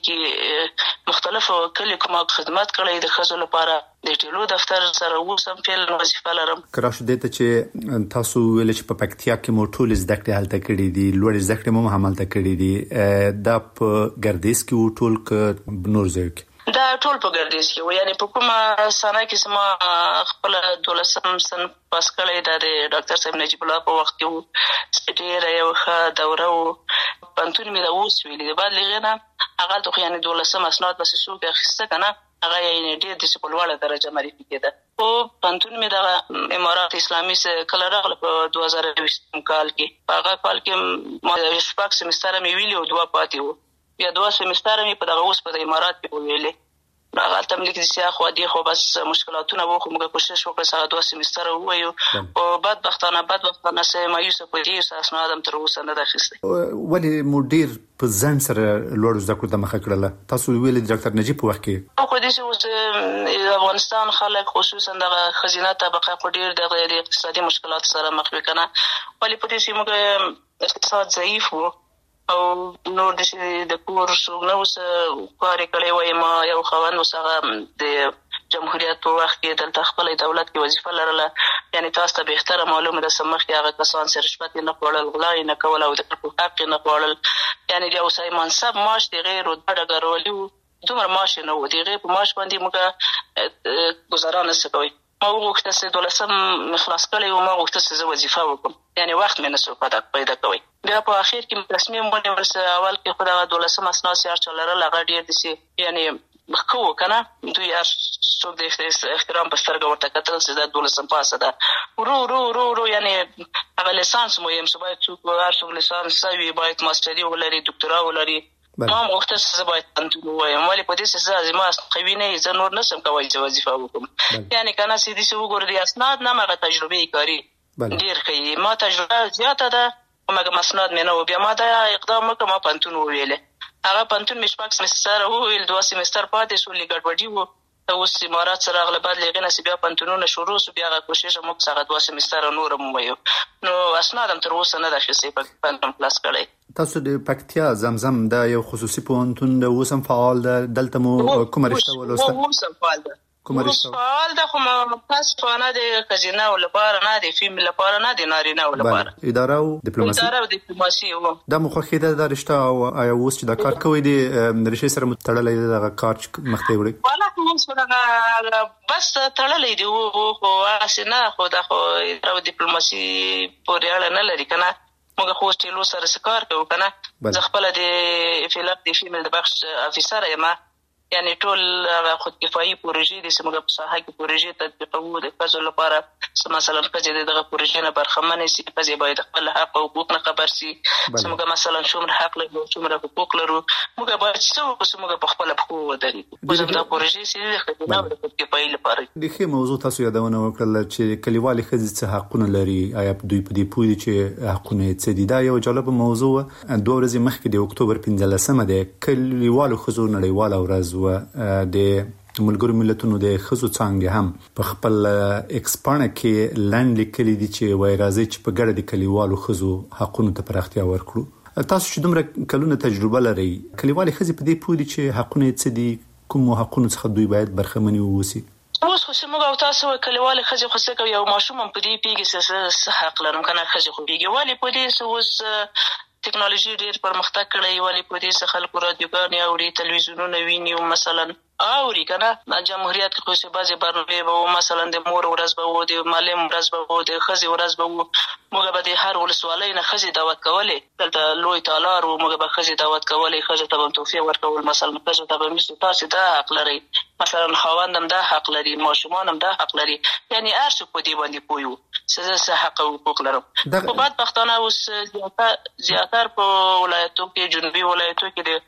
کې مختلفو کلیو ما خدمت کړی د ښځو لپاره. د ټیلو دفتر سره اوسم فعلا وظیفه لرم. کراش دته چې تاسو ویل چې په پکتیا کې مو ټول زده کړې حالت کړې دي لوړ زده کړې مو حملت کړې دي. دا په ګردیز کې ټول ک بنور ځای دا ټول په ګردیز کې و. یعنی په کومه سنه کې سم خپل 12 سن پاس کړی دا د ډاکټر صاحب نجیب الله په وخت کې و. ډېر یو ښه دوره و. پوهنتون مې دا اوس ویلي دی. بعد لغې نه هغه ته یعنی 12 اسناد بس څوک اخیسته کنه هغه یې ډېر د سپلواله درجه معرفي کېده. او پوهنتون مې د امارات اسلامي سره کله راغله په 2020 کال کې. په هغه کال کې ما 6 سمستر مې ویلي او 2 پاتې وو. بیا 2 سمستر مې په دغه اوس په امارات کې ویلي. هغه تملیک دي سیاخ و دي خو بس مشکلاتونه وو. خو موږ کوشش وکړو چې 2 سمستر ووایو او بدبختانه سه مایوس په دې اساس نه تر اوسه نه راخسته. ولی مدیر په ځان سره لوړ زده کړو د مخه کړله. تاسو ویل ډاکټر نجیب په وخت کې خو دې اوس افغانستان خلک خصوصا د خزینه طبقه په ډیر د اقتصادي مشکلات سره مخ وکړه. ولی په دې سیمه کې اقتصاد ضعیف وو او نور د کور څوک نه اوس کار کړی وای. ما یو خوند وسغه د جمهوریت په وخت کې دلته خپل دولت کې وظیفه لرله. یعنی تاسو ته به احترام معلومه ده سمخ کې هغه کسان سره رشوت نه خوړل غلا نه کول او د حق نه خوړل. یعنی د اوسای منصب معاش دی غیر او دغه ورولي دومره معاش نه و. دی غیر په معاش باندې موږ گزارا نه سکوي. ما وغوښتل چې 12 خلاص کړی او ما غوښتل چې زه وظیفه وکړم، یعنی وخت مې نسو پیدا کوی. بیا په اخر کې تصمیم ونیول چې اول کې خو دغه 12 اسناد چې هر چا لرل هغه ډېر داسې یعنی خو کنه دوی هر څوک د احترام په سترګه ورته کتل چې دا 12 پاسه ده ورو یعنی هغه لیسانس مهم څه باید څوک هر څوک لیسانس وي باید ماستري ولري دکتورا ولري. ما غوښتل چې زه باید پوهنتون ووایم ولې په دې چې زما قوي نه زه نور نشم کولی چې وظیفه وکړم. یعنی کنه چې داسې وګورو د اسناد نه هغه تجربې کاري ډېر ښه ما تجربه زیاته ده مګر اسناد مې نه و. بیا ما دا اقدام وکړ ما پوهنتون وویلې هغه پوهنتون مې 6 سمستر وویل 2 سمستر پاتې شو لږ ګډوډي و اوس امارات سره راغله بعد له هغې نه چې بیا پوهنتونونه شروع شو بیا هغه کوشش موږ هغه 2 سمستره نور هم وویو نو اسناد هم تر اوسه نه ده اخیستی پوهنتون خلاص کړی. تاسو د پکتیا زمزم دا یو خصوصي پوهنتون د اوس هم فعال ده دلته مو کومه رشته ولوسته؟ اوس هم فعال ده اوس فعال ده خو متاسفانه د ښځینه لپاره نه د فیمل لپاره نه د نارینه لپاره اداره او ډیپلوماسي دا مو خوښې ده دا رشته او اوس چې دا کار کوي د رشتې سره متړلې دغه کار مخته وړي والله اوس دا بس تړلې دی خو اسنه خو دا خو اداره ډیپلوماسي پورې اړه نه لري کنه موږ خو سټیلو سره سکار کوو کنه زه خپل د فیلپ د فیمل د بخش افیسر یم یعنی ټول خود کفایي پروژې د سیمه په ساحه کې پروژې تطبیقوو د ښځو لپاره مثلا ښځې دغه پروژې نه برخمنې سي ښځې باید خپل حق او حقوق نه خبر سي څنګه مثلا څومره حق لرو څومره حقوق لرو موږ باید څه وکړو چې موږ په خپل پښو ودرېږو دا پروژې سي د خدمت خود کفایي لپاره د ښه موضوع تاسو یادونه وکړل چې کلیوالي ښځې څه حقونه لري آیا دوی په دې پوه دي چې حقونه څه دي دا یو جالب موضوع 2 ورځې مخکې د اکتوبر 15 د کلیوالو ښځو نړیواله ورځ د ملګرو ملتونو د ښځو څانګې هم په خپل ایکسپانه کې لاندې لیکلي دي چې وایي راځي چې په ګډه د کلیوالو ښځو حقونو ته پراختیا ورکړو. تاسو چې دومره کلونه تجربه لرئ کلیوالي ښځې په دې پوه دي چې حقونه څه دي کوم حقونو څخه دوی باید برخمنې واوسي؟ اوس خو موږ او تاسو کلیوالي ښځې خو څه کوي یو ماشوم هم په دې پیږي چې حق لرم کنه ښځې خو پیږي ولې په دې اوس ټکنالوژي ډېر پرمختګ کړی ولې په دې څه خلکو رادیوګانې اوري تلویزیونونه ویني او مثلا اوري کنه جمهوریت کې خو څه بعضې برنامې به وو مثلا د مور ورځ به وو د معلم ورځ به وو د ښځې ورځ به وو موږ به د هر ولسوالۍ نه ښځې دعوت کولې دلته لوی تالار وو موږ به ښځې دعوت کولې ښځو ته به تحفې ورکول مثلا ښځو ته به مې تاسې دا حق لرئ مثلا خاوند هم دا حق لري ماشومان هم دا حق لري یعنی هر څوک په دې باندې پوه وو چې زه حق او حقوق لرم. خو بدبختانه اوس زیاتر په ولایتو کې جنوبي ولایتو کې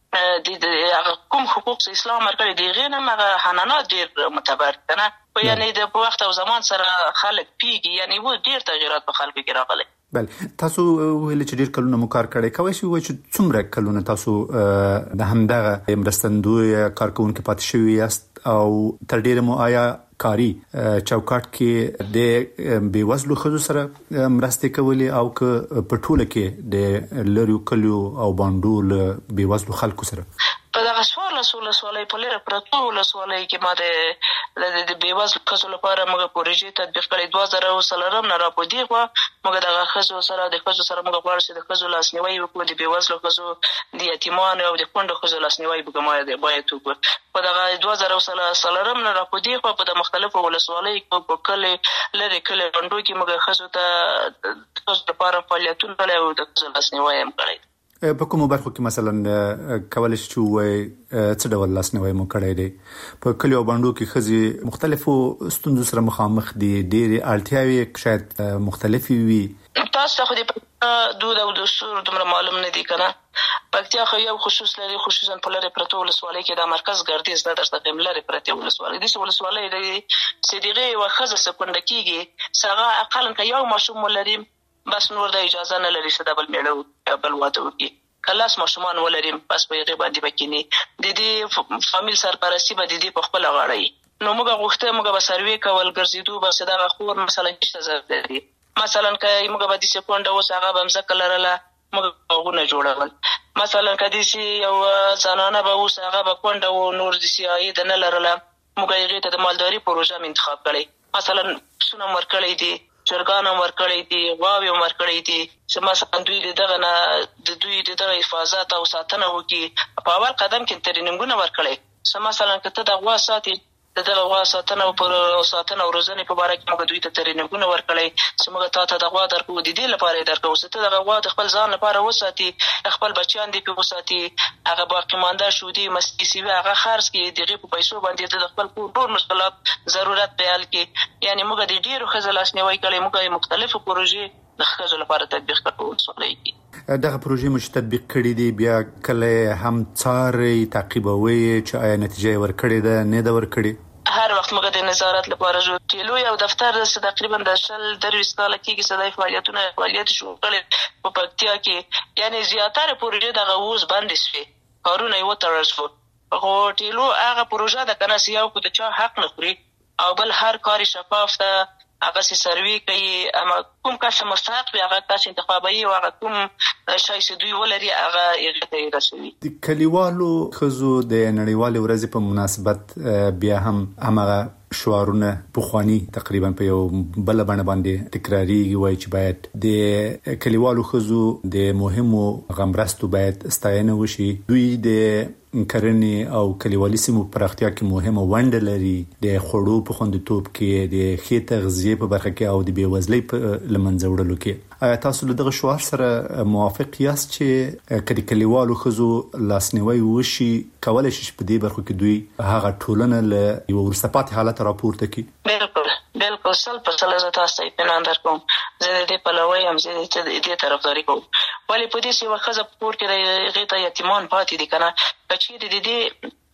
د کوم حقوق چې اسلام ورکړي دي هغې نه هغه حنانات ډېر معتبر کنه په یعنی د وخت او زمان سره خلک پیږي یعنی و ډېر تغیرات په خلکو کې راغلي. بل تاسو ویل چې ډېر کلونه مو کار کړی کوي چې څومره کلونه تاسو د همدغه مرستندوی کارکونکو پاتې شوي یاست او تر ډېره مو آیا کاری چوکاټ کې د بیوزلو ښځو سره مرستې کولې او که په ټوله کې د لریو کلیو او باندو له بیوزلو خلکو سره؟ په دغه 14 ولسوالۍ په لرې پرتو ولسوالۍ کې ما د بیوزلو ښځو لپاره موږ پروژې تطبیق کړې 2004 نه راپدې خوا موږ دغه ښځو سره موږ غواړو چې د ښځو لاسنیوی وکړو د بیوزلو ښځو د یتیمانو او د کونډو ښځو لاسنیوی باید وکړو. په دغه 2004 نه راپدې خوا په د مختلفو ولسوالیو کې په کلي لرې کلي غونډو کې موږ ښځو ته د ښځو لپاره فعالیتونه کړي او د ښځو لاسنیوی هم کړی. په کومو برخو کې مثلا کولی شي چې ووایي څه ډول لاسنیوی مو کړی دی؟ په کلیو او بانډو کې ښځې مختلفو ستونزو سره مخامخ دي ډېرې اړتیاوې شاید مختلفې وي. تاسو ته خو د دود او دستور دومره معلوم نه دي که نه پکتیا خو یو خصوص لري خصوصا په لرې پرتو ولسوالۍ کې دا مرکز ګردیز نه درته ښیم لرې پرتې ولسوالۍ داسې ولسوالۍ لري چې د هغې یوه ښځه څه کونډه کېږي چې هغه اقلا که یو ماشوم ولري بس نور د اجازه نه لري چې دا بل میړه بل واده وکړي که لاس ماشومان ولري بس په هغې باندې به کیني د دې فامیل سرپرستي به د دې په خپله غاړه وي. نو موږ غوښته موږ به سروې کول ګرځېدو به چې دغه خور مثلا هېڅ ضرورت لري مثلا که موږ به داسې کونډه اوس هغه به مځکه لرله موږ باغونه جوړول مثلا که داسې یو زنانه به اوس هغه به کونډه و نور داسې عاید نه لرله موږ هغې ته د مالداري پروژه هم انتخاب کړی مثلا پسونه هم ورکړی دي چرګان هم ورکړی دي غواوې هم ورکړی دي چې مثلا دوی د دغه حفاظت او ساتنه وکړي. په اول قدم کې ترینینګونه ورکړی چې مثلا که ته د غوا ساتې دغه غوا ساتنه او روزنې په باره کې موږ دوی ته ترینینګونه ورکړی چې موږ تاسو ته د غوا درکو د دې لپاره یې درکو چې ته دغه غوا د خپل ځان لپاره وساتي، خپل بچیان دې پرې وساتي، هغه باقي مانده شودې مستې سوي هغه خرڅ کړي، د هغې په پیسو باندې د خپل کور ټول مشکلات ضرورت په حل کړي. یعنې موږ د ډېرو ښځو لاسنیوی کړی، موږ یې مختلفو پروژې د ښځو لپاره تطبیق کړو. دغه پروژې مو تطبیق کړي دي، بیا کله هم څارئ تعقیبوي چې آیا نتیجه ورکړې ده نه ده ورکړې؟ هر وخت موږ د نظارت لپاره جو ټیلو یو دفتر تقریبا د 23 کال کېږي چې د فعالیت شروع کړي په پکتیا کې. یعنې زیاتره پروژې دغه اوس بندې شوې، کارونه یې وتړل شو. خو ټیلو هغه پروژه ده که نه چې یو خو د چا حق نه خوري او بل هر کار شفاف ده، هغه سي سروي کوي، اما کوم کس مستحق وي هغه کس انتخابوي او هغه کوم شای چې دوی ولري هغه یې ته رسوي. د کلیوالو ښځو د نړیوالې ورځې په مناسبت بیا هم همغه شعارونه پخوانی تقریبا په یو بل باندې تکراریږي، وایي چې باید د کلیوالو ښځو د مهمو غمرستو باید ستاینه وشي. دوی د کرنې او کلیوالي سیمو پراختیا کې مهمه ونډه لري، د خوړو په خوندیتوب کې، د ښې تغذیې په برخه کې او د بېوزلۍ په له منځه وړلو کې. آیا تاسو له دغه شعار سره موافق یاست چې که د کلیوالو ښځو لاسنیوی وشي کولی شي په دې برخو کې دوی هغه ټولنه له یو وروسته پاتې حالت راپورته کړي؟ بالکل 100% زه تاسو ته اطمینان درکوم. زه د دې پلوی یم، زه د دې طرفداري کوم. ولې په دې چې یوه ښځه په کور کې د هغې ته یتیمان پاتې دي که نه، که چېرې د دې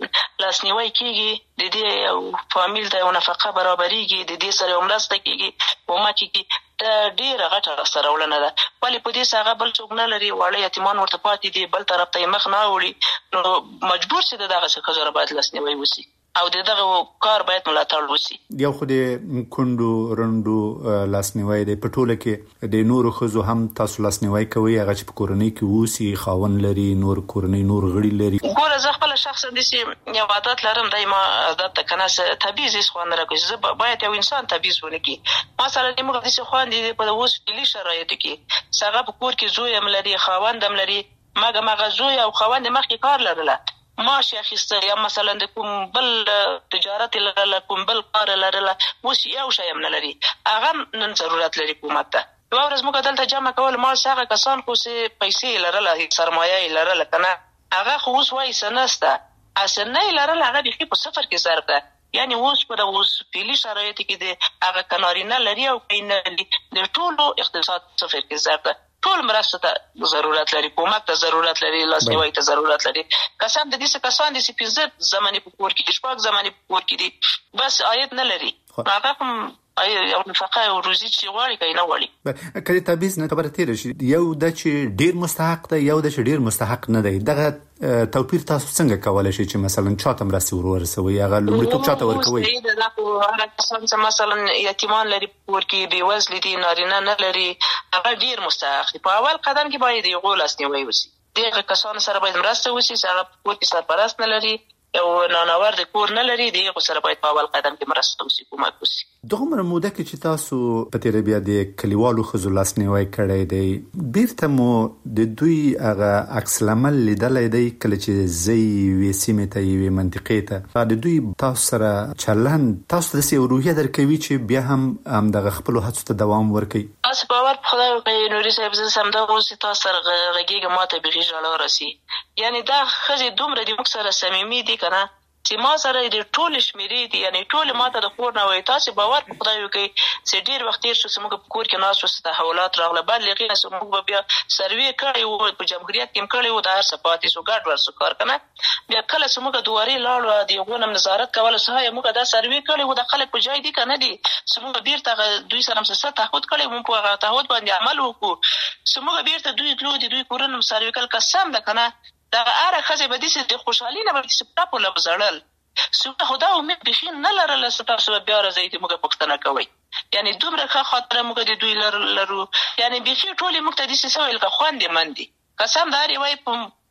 لاسنیوی کېږي، د دې یو فامیل ته یو نفقه برابرېږي، د دې سره یو مرسته کېږي، کومک کېږي، دا ډېره غټه لاسته راوړنه ده. ولې په دې چې هغه بل څوک نه لري، واړه یتیمان ورته پاتې دي، بل طرف ته یې مخ نه اوړي، نو مجبور چې د دغسې ښځو باید لاسنیوی وشي او د دغه کار باید ملاتړ وشي. یو خو د کونډو رنډو لاسنیوی دی، په ټوله کې د نورو ښځو هم تاسو لاسنیوی کوئ، هغه چې په کورنۍ کې اوسي، خاوند لري، نور کورنۍ نور غړي لري؟ ګوره زه خپله شخصا داسې یو عادت لرم، دی ما عادت ته که نه تبعیض هېڅ خوند نه راکوي. زه باید یو انسان تبعیض ونه کړي. مثلا موږ داسې خویندې دي په اوس فعلي شرایطو کې چې هغه په کور کې زوی هم لري، خاوند هم لري، مګم هغه زوی او خاوند یې مخکې کار لرله، معاش یې اخیسته، یا مثلا د کوم بل تجارت یې لرله، کوم بل کار یې لرله، اوس یو شی هم نه لري، هغه نن ضرورت لري حکومت ته. یوه ورځ موږ دلته جمع کول مال چې هغه کسان خو چې پیسې یې لرله، سرمایه یې لرله که نه، هغه خو اوس وایي څه نشته، اصل نه یې لرله، هغه بیخي په صفر کې ضرب ده. یعنې اوس په اوس فعلي شرایطو کې د هغه که نارینه لري او که یې نه لري، د ټولو اقتصاد صفر کې ضرب ده. ټول مرسته ته ضرورت لري، کومک ته ضرورت لري، لاسنیوی ته ضرورت لري. کسان د دې کسان دي چې 15 زمانې په کور کې دي، 6 زمانې په کور کې دي، بس عاید نه لري، هغه هم یو نفقه او روزي چې غواړي که نه غواړي. کله تبعیض نه خبره تېره شي، یو د چې ډېر مستحق دی، یو د چې ډېر مستحق نه دی، دغه توپیر تاسو څنګه کولی شئ چې مثلا چاته مرستې ورسوئ، هغه لومړیتوب چاته ورکوئ؟ هغه کسان چې مثلا یتیمان لري په کور کې، بېوزلي دي، نارینه نه لري، هغه ډېر مستحق دي. په اول قدم کې باید د هغو لاسنیوی وشي، دغه کسانو سره باید مرسته وشي چې هغه په کور کې سرپرست نه لري، یو نانور د کور نه لري، د هغو سره باید په اول قدم کې مرسته وشي، کومک وشي. دغومره موده کې چې تاسو په تېره بیا د کلیوالو ښځو لاسنیوی کړی دی، بیرته مو د دوی هغه عکس العمل لیدلی دی کله چې ځئ یوې سیمې ته، یوې منطقې ته، د دوی تاسو سره چلند تاسو ته داسې یو روحیه درکوي چې بیا هم همدغه خپلو هڅو ته دوام ورکوي؟ تاسو باور په خدای وکړئ نوري صاحب، زه همدغه اوس چې تاسو سره غږېږم ما ته بیخي ژړا راسي. یعنې دا ښځې دومره د موږ سره صمیمي دي که نه، چې ما سره د ټولې شمېرې دي، یعنې ټولې ما ته د کور نه وایي. تاسې باور په خدای وکړئ چې ډېر وخت تېر شو چې موږ په کور کې ناست وو، چې تحولات راغله، بعد له هغې نه چې موږ به بیا سروې کړی وو، په جمهوریت کې هم کړی وو، دا هر څه پاتې شو، ګډ وډ شو کار که نه. بیا کله چې موږ دوارې لاړو، د هغو نه نظارت کوله چې های موږ دا سروې کړی وو، دا خلک په جای دي که نه دي، چې موږ بېرته دوی سره هم څه تعهد کړی وو، موږ په هغه تعهد باندې عمل وکړو، چې موږ بېرته دوی تلو، د دوی کورونه هم سروې کړل. قسم ده که نه، دغه هره ښځې به داسې د خوشحالي نه به داسې پټه پوله به ژړل، څومره خو دا امید بیخي نه لرله چې تاسو به بیا راځئ د موږ پوښتنه کوئ. یعنې دومره ښه خاطره موږ د دوی لرو، یعنې بیخي ټولې موږ ته داسې څه ویل که خوندې من دي. قسم د هر یوه په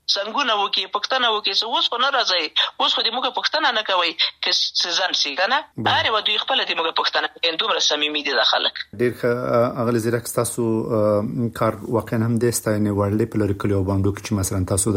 څنګه وکي پښتنه وکي اوس خو نه راځي اوس خو دې موږ پښتنه نه کوي چې ځان سي کنه هر و دوی خپل دې موږ پښتنه دومره صمیمي دي د خلک ډېر اغلی زیرک تاسو کار واقعا هم د ستاینې وړلې په لری کلیو باندې چې مثلا تاسو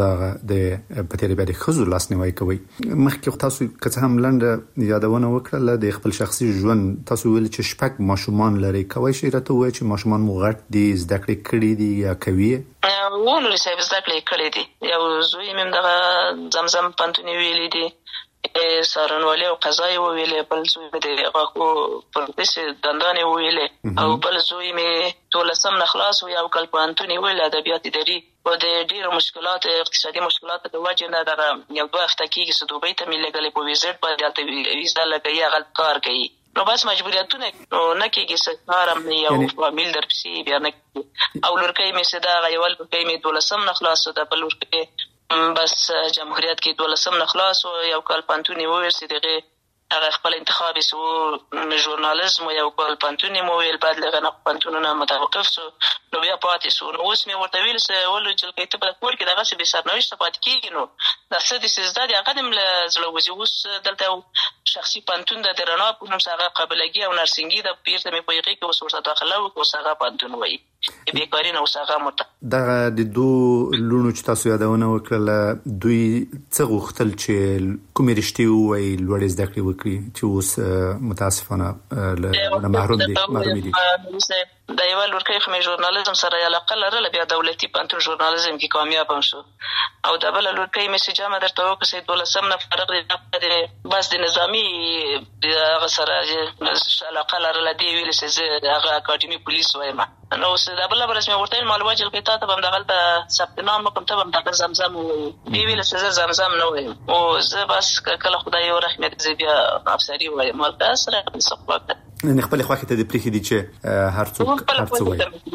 د پتیری باندې خزو لاسنیوي کوي مخکې تاسو که هم لاند یادونه وکړه د خپل شخصي ژوند تاسو ویل چې شپږ ماشومان لري کوي شي راته وایي چې ماشومان مو غټ دي زده کړې کړې دي یا کوي ونه صاحب زده کړې کړې دي یو زوی مم د زمزم پانتونی ویلې دي سارنوالي او قضایي ویلې بل زوی د غاکو پروفیسور دندانې ویلې او بل زوی مې تولسم نخلاص او یو کل پانتونی ویل ادبیات اداري او د ډیرو مشکلات اقتصادي مشکلات د وجه نه دغه یو دوه هفته کېږي چې دوبۍ ته مې لګلې په ویزټ باندې ویزا لګي هغه کار کوي نو بس مجبوریتونه نو نه کېږي ستارم یو فامیل در پسې بیا نه او لورکۍ مې صدا غیول لورکۍ مې 12 نه خلاص ده بل لورکۍ بس جمهوریت کې 12 نه خلاص او یو کال پانتونی وورسي دغه هغه خپل انتخاب سو ژورنالیزم یو کال پانتونی مو ویل بعد لغه نه پانتونونه متوقف سو نو بیا پاتې سو نو اوس مې ورته ویل سه ول چې کله ته په کور کې دغه څه به سرنوشت پاتې کیږي نو د څه د سزدا د قدم له زړه وځي اوس دلته شخصي پانتون د درنا په نوم څنګه قابلګي او نرسنګي د پیرته مې پویږي کې اوس ورته داخله او څنګه پانتون وایي بیکاری نه څنګه مت دا د دوه لونو چې تاسو یادونه وکړه دوی څه غوښتل چې کومې رښتې وایي لوړ زده کړې وکړي چې اوس متاسفانه محروم دي د یو لورکۍ خو مې ژورنالیزم سره علاقه لرله بیا دولتي پانتون ژورنالیزم کې کامیاب هم شو او د بل لورکۍ مې چې جامه درته وکړه 12 نه فرق دی بس د نظامی هغه سره علاقه لرله دی ویل چې هغه اکاډمي پولیس وایم نو اوس د بل برس مې ورته معلومات چې ته ته هم دغه ثبت نام وکم ته هم د زمزم دی ویل چې زمزم نه وایم او زه بس کله خدای رحمت زی بیا افسری وایم ورته سره څه نه خپل خواخه ته د پریخي دي چې هر څوک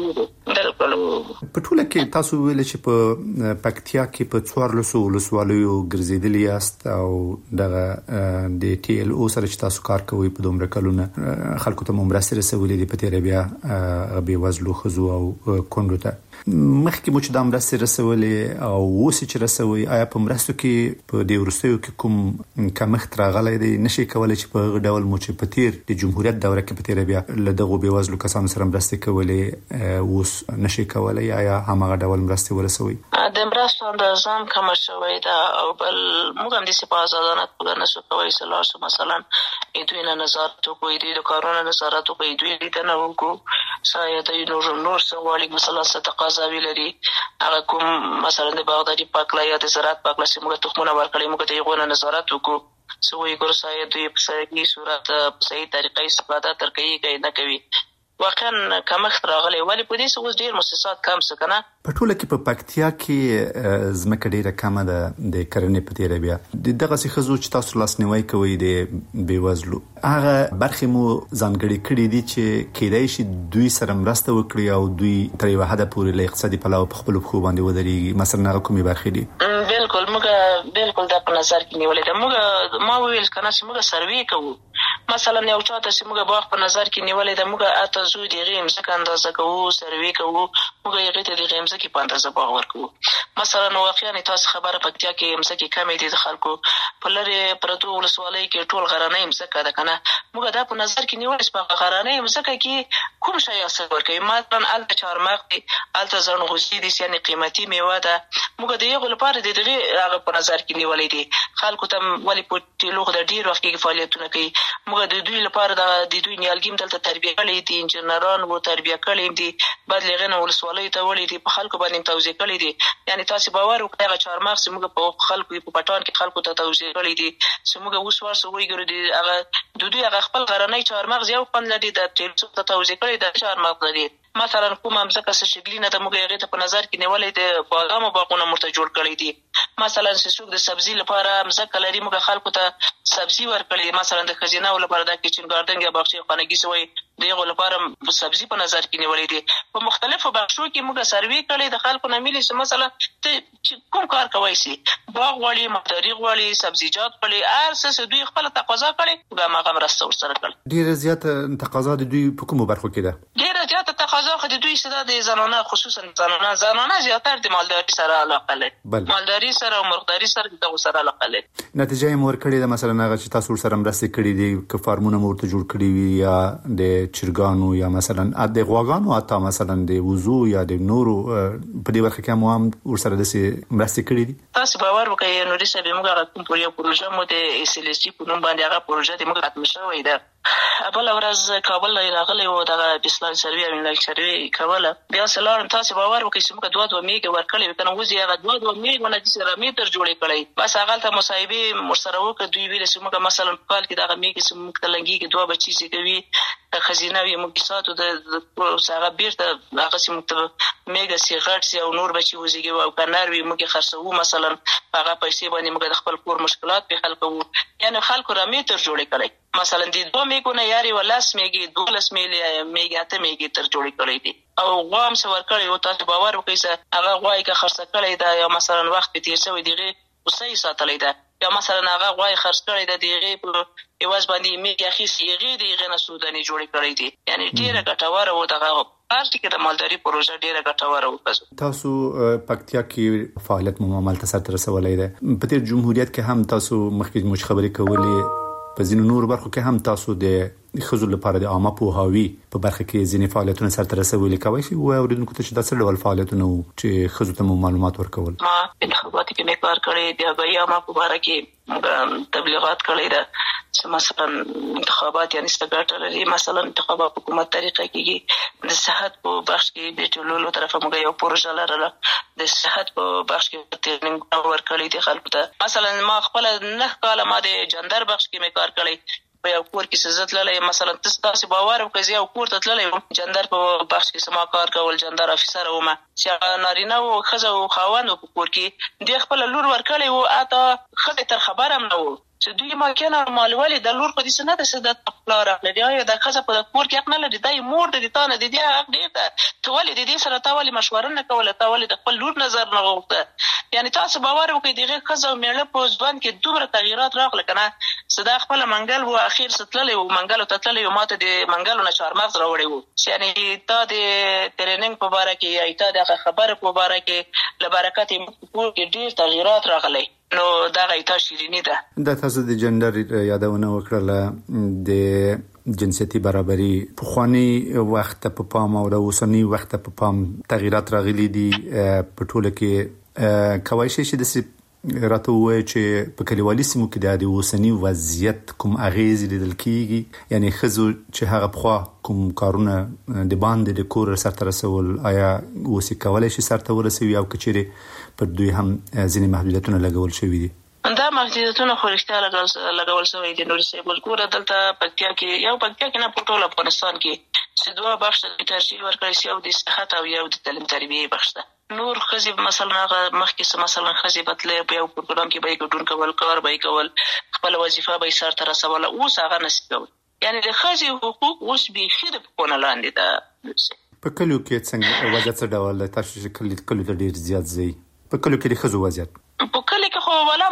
بالکل په ټوله کې تاسو ویل چې په پکتیا کې په 14 ولسوالیو ګرځیدلی است او دغه د ټي ال او سره چې تاسو کار کوئ په دومره کلونه خلکو ته مرسته رسولې دي په تیر بیا غبي وزلو خزو او کونډو ته مخکې مو چې د مرسته رسولې او اوس چې رسوي آیا په مرستو کې په دې ورستیو کې کوم کمښت راغلی دی نشي کولای چې په ډول مو چې په تیر د جمهوریت دوره کې په تیر بیا له دغه بې وزلو کسانو سره مرسته کولې اوس نشي کولای آیا همغه ډول مرسته ورسوي د مرستو اندازام کم شوی دا او بل موږ هم د سپاسادانه په نسو کوي سلاسو مثلا دوی نه نظارت کوي د کارونو نظارت کوي دوی د نه وکړو سایه د نور سوالي مثلا تقاضاوي لري هغه کوم مثلا د باغداري پاکلا یا د زراعت پاکلا چې موږ تخمونه ورکړي موږ ته یې غوښنه نظارت وکړو سوې ګورسایه دوی په صحیح صورت په صحیح طریقې استفاده تر کوي نه کوي واقعا کمښت راغلی ولی په دې څه اوس ډېر مؤسسات کم څه کنه په ټوله کې په پکتیا کې ځمکه ډېره کمه ده د کرنې په تیره بیا دغه څه خزو چې تاسو لاسنیوي کوي د بې وزلو هغه برخې مو ځانګړي کړي دي چې کېدای شي دوی سره مرسته وکړي او دوی تر یو حده پورې له اقتصادي پلوه په خپل خو باندې ودرېږي مثلا هغه کومې برخې دي بالکل موږ بالکل د په نظر کې نیولې ده موږ ما ویل کنه چې موږ سروې کوو مثلا یو چاته چې موږ باغ په نظر کې نیولې ده موږ اته زو دی غیم څخه اندازه کوو سروې کوو موږ یې غته دی غیم څخه په اندازه باغ ورکو مثلا واقعا تاسو خبره پکتیا کې مزه کمې دي د خلکو په لری پرتو ولسوالۍ کې ټول غرانې مزه ده کنه موږ دا په نظر کې نیولې چې غرانې مزه کې کوم شی اثر ورکوي مثلا الته چارمغ دي الته زرنغوزي دي یعنی قیمتي میوه ده موږ د یو لپاره د دغه هغه په نظر کې نیولې دي خلکو ته ولی په ټیلوغ د ډیر وخت کې فعالیتونه کوي موږ د دوی لپاره د دوی نیالګیم دلته تربیه کړې دي انجنیران وو تربیه کړې دي بعد لغنه ولسوالۍ ته ولې دي په خلکو باندې توزیع کړې دي یعنی تاسو باور وکړئ هغه چارمغ چې موږ په خلکو په پټان کې خلکو ته توزیع کړې دي چې موږ اوس ورسره وګورو دي هغه د دوی هغه خپل غرنۍ چارمغ یو خوند لري د ټیلسو ته توزیع کړې د چارمغ لري مثلا کومه مزکه شګلی نه د موږ هغه ته په نظر کې نیولې د بادامو باغونه مرته جوړ کړی دي مثلا سوق د سبزی لپاره مزکه لري موږ خلکو ته سبزی ورکړي مثلا د خزینه ول لپاره د کچن ګاردن یا باغچې خانګي سوی دغه لپاره سبزي په نظر کې نیولې دي. په مختلفو بخشو کې موږ سروې کړې د خلکو نه ملي چې مثلا ته کوم کار کوي سي باغ غواړي مداري غواړي سبزیجات غواړي هر څه دوی خپل تقاضا کړي دا هغه مرسته ورسره کړي. ډیره زیاته تقاضا د دوی په کومو برخو کې ده؟ ډیره زیاته تقاضا خو د دوی سره د زنانه خصوصا زنانه زیاتره د مالداري سره علاقه لري. مالداري سره او مرغداري سره د سره علاقه لري. نتیجه یې مور کړې ده مثلا هغه چې تاسو سره مرسته کړې دي که فارمونه مورته جوړ کړی وي یا د چرګانو یا مثلا د غواګانو اته مثلا د وضو یا د نورو په دې برخه کې هم ور سره د مرسته کړې دي. تاسو باور وکړئ نو رسې به موږ کوم پروژه مو د SLSG په نوم باندې هغه پروژه د موږ ختم شوې ده. بل ورځ کابل راغلی و دغه بسلان سروي او ملک سروي کوله بیا سلام تاسو باور وکړئ چې موږ 2 میګ ورکړی کنه وځي هغه 2 میګ ونه چې سره میټر جوړې کړی بس هغه ته مصايبه مرسره وکړه دوی ویل چې موږ مثلا په کال کې دغه میګ چې موږ تلنګي کې 2 بچی چې کوي خزینه وي موږ ساتو د هغه بیرته هغه چې موږ میګ سي غټ سي او نور بچی وځي او کنار وي موږ خرڅو مثلا هغه پیسې باندې موږ د خپل کور مشکلات په حل کوو یعنی خلکو را میټر جوړې کړی مثلا د 2 میګونه یاري ولاس میګي 12 میګي اته میګي تر جوړې کړې دي او غوام څو ور کړی او تاسو باور وکړئ هغه غوای کا خرڅ کړی دا یا مثلا وخت په تیر شوی دیغه وسې ساتلې ده یا مثلا هغه غوای خرڅ کړی د دیغه په ایواز باندې میګي اخیسي دیغه نه سودانی جوړې کړې دي یعنی ډیره ګټوره و دغه پارټي کې د مالداري پروژه ډیره ګټوره و. تاسو پکتیا کې فعالیت عمل تر سره رسولای ده په تیر جمهوریت کې هم تاسو مخکې مش خبرې کولې په ځینو نور برخو کې هم تاسو د خزو لپاره د عامه پوهاوی په برخه کې ځینې فعالیتونه سره رسولي کوي او اوریدونکو ته چې د څه ډول فعالیتونه چې خزو ته معلومات ورکول. ما انتخابات کې مې کار کړی دی هغه عامه په اړه کې تبلیغات کړی ده چې مثلا انتخابات یعنی ستګټ لري مثلا انتخابات حکومت طریقه کې د صحت په بخش کې د ټولولو طرفه موږ یو پروژه لرله د صحت په بخش کې ټریننګ ورکړی دی خلکو ته مثلا ما خپل 9 کاله ما د جندر بخش کې مې کار کړی په یو کور کې سزت للی مثلا تاسو باور وکړئ یو کور ته تللی جندر په بخش کې سما کار کول جندر افیسر ومه چې نارینه او ښځه او خاوند په کور کې د خپل لور ورکړی و اته ښځه تر خبره هم نه و چې دوی ما کنه مالولې د لور په دې سند سد خپل راغلی یا د ښځه په کور کې حق نه لري دای مور د دې تانه د دې حق دی ته ولې د دې سره تاولې مشوره نه کوله تاولې د خپل لور نظر نه غوښته یعنی تاسو باور وکړئ دغه ښځه او میړه په ځوان کې دومره تغیرات راغله کنه صدا خپل منګل و اخیر ستللې و منګل ته تللې و ماته د منګلو نه چارمغز راوړی و یعنی تا د ټریننګ په اړه کې یا تا د خبره په اړه کې لبرکت په کې ډیر تغیرات راغلي نو دا غیتا شیرینی ده. د تاسو د جندر یادونه وکړه د جنسيتي برابرۍ په خواني وخت په پام او د اوسنی وخت په پام تغیرات راغلي دي په ټوله کې کوي چې د راته وای چې په کلیوالي سیمو کې د اوسنی وضعیت کوم اغیز لیدل کیږي یعنی خزو چې هغه په کوم کارونه د باندې د کور سره رسول آیا وسی کولای شي سره ورسوي او کچېره پر دوی هم ځینې محدودیتونه لګول شوې دي دا محدودیتونه خو رښتیا لګول شوی دي نو چې ګوره دلته پکتیا کې نه په ټول افغانستان کې چې 2 بخش ته ترجیح ورکړل شي او د صحت او یو د تعلیم تربیه بخش ته نور خزي مثلا هغه مخکې مثلا خزي بتلې په یو پروګرام کې به ګډون کول کار به کول خپل وظیفه به سر تر رسول اوس هغه نشي کول یعنی د خزي حقوق اوس به خیر په نه لاندې ده په کلو کې څنګه وضعیت څه ډول تاسو چې کلو ته ډیر زیات زی په کلو کې د خزو وضعیت په کله کې خو ولا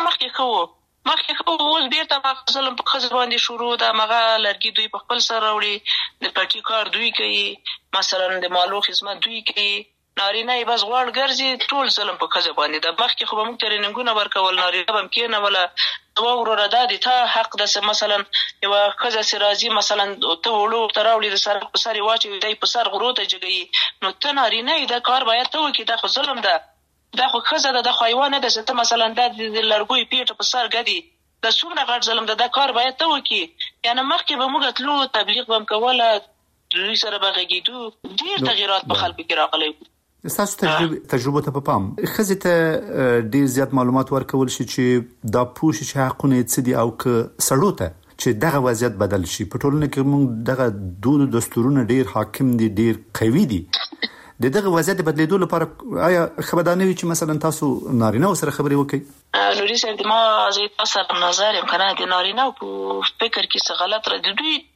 مخکې خو اوس بیرته په ظلم په خزو باندې شروع ده مغه لرګي دوی په خپل سره وړي د پټي کار دوی کوي مثلا د مالو خدمت دوی کوي نارینه بس غوړ ګرځي ټول ظلم په خزو باندې ده مخکې خو به موږ تریننګونه ورکول نارینه هم کې نه ولا دوا ورور دادی ته حق د مثلا یو خزه سرازي مثلا ته وړو تراوړي د سر په سر واچي دای په سر غروته جګي نو ته نارینه دا کار باید ته وکړي دا خو ظلم ده دا خو خزه د حیوان ده چې ته مثلا د لرګوي پیټه په سر غدي د څومره غټ ظلم ده دا کار باید ته وکړي یعنی مخکې به موږ تلو تبلیغ هم کوله دوی سره بغږیدو ډیر تغیرات په خلکو کې راغلي تاسو تجربه ته په پام خزه ته ډیر زیات معلومات ورکول شي چې دا پوښ چې حقونه څه دي او که سړو ته چې دغه وضعیت بدل شي په ټولنه کې موږ دغه دود دستورونه ډیر حاکم دي ډیر قوي دي دغه وضعیت بدلیدو لپاره آیا خبردانوي چې مثلا تاسو نارینه سره خبرې وکړي نوري سره ما زه تاسو نظر یم کنه د نارینه په فکر کې څه غلط را دي دوی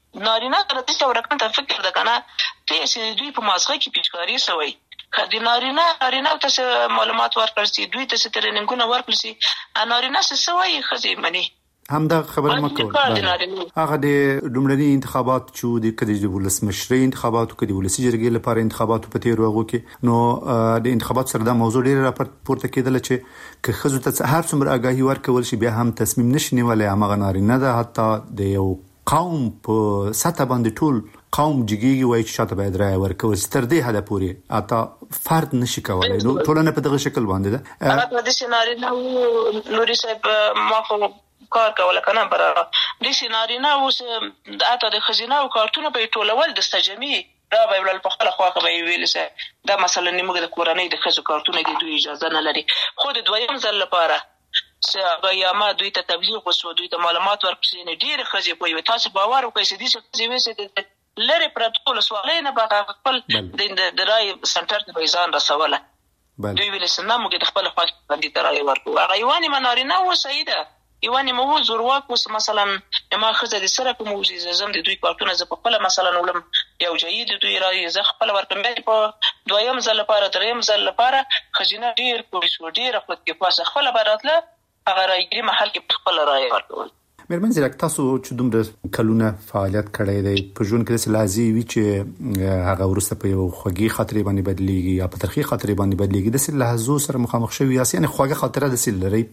نارینه تر دې ورکن ته فکر د کنه ته چې دوی په مازغه کې پیچکاری سوی کدي نارینه ته معلومات ورکړل شي دوی ته ټریننګونه ورکړل شي نارینه څه سوی خزي منی هم دا خبره مکو هغه د لومړني انتخابات چې د کدي د ولسمشري انتخاباتو کدي ولسی جرګې لپاره انتخاباتو په تیر وغو کې نو د انتخابات سره د موضوع ډیره راپورته کېدل چې که خزو ته هر څومره آگاهي ورکول شي بیا هم تصمیم نشي نیولای هغه نارینه ده حتی د یو قوم په سطح باندې ټول قوم جګیږي وایي چې شاته باید رای ورکول تر دې حد پورې اته فرد نشي کولای نو ټولنه په دغه شکل باندې ده هغه د سيناريو نوري صاحب ما کار کوله کنه برا د سيناريو اوس د اته د خزینه او کارتونه په ټولول د استجمی دا به ول په خپل خواخه به ویل سه دا مثلا نیمه د کورنۍ د خزو کارتونه کې دوی اجازه نه لري خو د دویم ځل لپاره چې یا ما دوی ته تبلیغ وسو دوی ته معلومات ورکړي نه ډیر خزي په تاسو باور وکړئ چې دې څه وسه لری پروتوکول سوالای نه به خپل د رای سنټر ته ځان رسوله دوی ویل سنه موږ د خپل خواخ باندې ترای ورکو هغه یواني منارینه و سیده یواني مو زورواک وس مثلا ما خزه د سره کوم موجزه زم د دوی کارتونه ز په خپل مثلا ولم یو جيد دوی راي ز خپل ورکم په دویم ځل لپاره دریم ځل لپاره خزینه ډیر پولیس و ډیر خپل کې پاسه خپل براتله هغه رايګري محل کې خپل راي ورکول مېرمن زیرک تاسو چې دومره کلونه فعالیت کړی دی په ژوند کې لازم وي چې هغه ورسته په یو خوږی خاطرې باندې بدليږي یا په ترخی خاطرې باندې بدليږي د سل لحظو سره مخامخ شوی یاسي یعنی خوږه خاطره د سل لري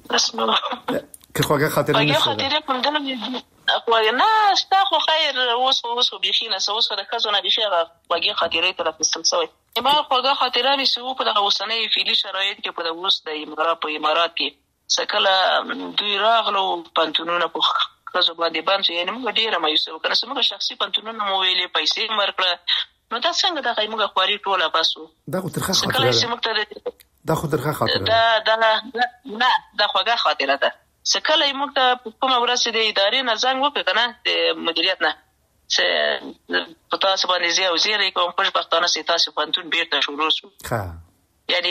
که خوږه خاطره نه خاطره کوم دنه خو نه ستا خو خیر اوس بيخینه اوس د خزونه بيخیغه خوږه خاطره تر فستلسوي ما خوږه خاطره مې سو په دغه وسنۍ فعلی شرایط کې په دغه وست د امارات کې سکله دوی راغلو پنتونونه په خزو باندې باندې یعنی موږ ډیره مایوسه کنه موږ شخصي پنتونونه مو ویلې پیسې مرکړه نو دا څنګه د موږ خواري ټوله باسو دا خو ترخه خاطره دا خو ترخه خاطره دا نه دا خوږه خاطره ده سکله موږ ته کومه ورسې د ادارې نه زنګ وکړ کنه د مدیریت نه چې په تاسو باندې زیاو زیری کوم خوشبختانه سي تاسو پنتون بیرته شروع شو یعنی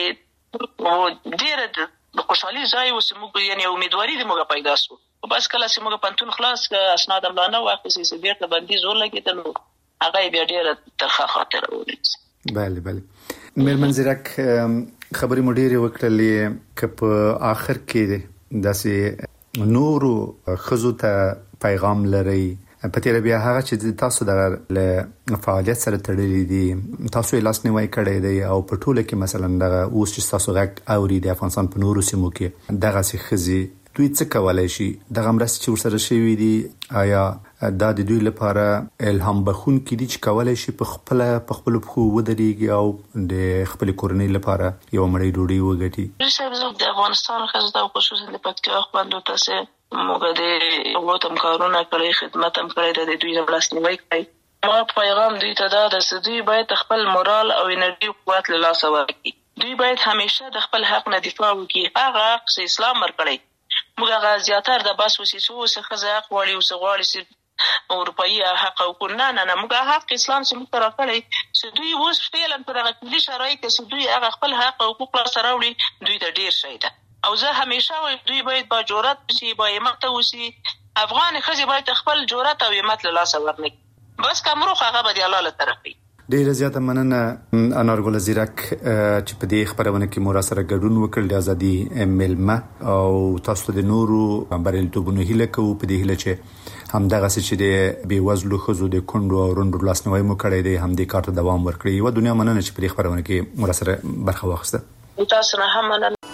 ډیره د خوشحالي ځای اوس موږ یعنی امیدواري د موږ پیدا شو او بس کله چې موږ پنتون خلاص اسناد املانه واخیسي چې بیرته باندې زور لګیدل هغه بیا ډیره ترخه خاطره ولې بله مېرمن زیرک خبرې مو ډیره وکړلې چې په اخر کې داسې نورو خزو ته پیغام لري په تیر بیا هغه چې تاسو د فعالیت سره تړلې دي تاسو یې لاس نیوي کړی دی او په ټوله کې مثلا دغه اوس چې تاسو غږ اوري د افغانستان په نورو سیمو کې دغه سي خزي دوی څه کولای شي دغه مرسته چې ورسره شوی دي آیا دا د دوی لپاره الهام بخون کې دي چې کولای شي په خپل خو ودرېږي او د خپل کورنۍ لپاره یو مړی ډوډۍ وګټي د افغانستان خزه او خصوصا د پکتیا خواندو تاسو موږ د وطن کارونه کړی خدمت هم کړی د دوی د لاسنیوي کوي ما پیغام دوی ته دا د دوی باید خپل مورال او انرژي قوت له لاسه ورکړي دوی باید همیشه د خپل حق نه دفاع وکړي هغه حق چې اسلام ورکړي موږ هغه زیاتره د بس وسیسو څخه ځای غواړي او څه غواړي چې اروپایي حق او قانون نه موږ حق اسلام چې موږ راکړی چې دوی اوس فعلا په دغه کلی شرایط کې دوی هغه خپل حق او حقوق سره وړي دوی ته ډیر شي ده او زه همیشه وایم دوی باید با جرأت شي با همت وسی افغان خزي باید خپل جرأت او همت له لاسه ورنکړي بس کومرو هغه به الله له طرفي ډیره زیاته مننه انارګل زیرک چې په دې خبرونه کې مور سره ګډون وکړ د ازادي ملمه او تاسو د نورو بریالیتوبونو هیله کوو په دې هیله چې همدغه چې د بیوزلو خزو د کندو او روندو لاسنوي مو کړی دی هم د کارت دوام ورکړي و دنیا مننه چې په دې خبرونه کې مور سره برخه واخیسته تاسو نه هم مننه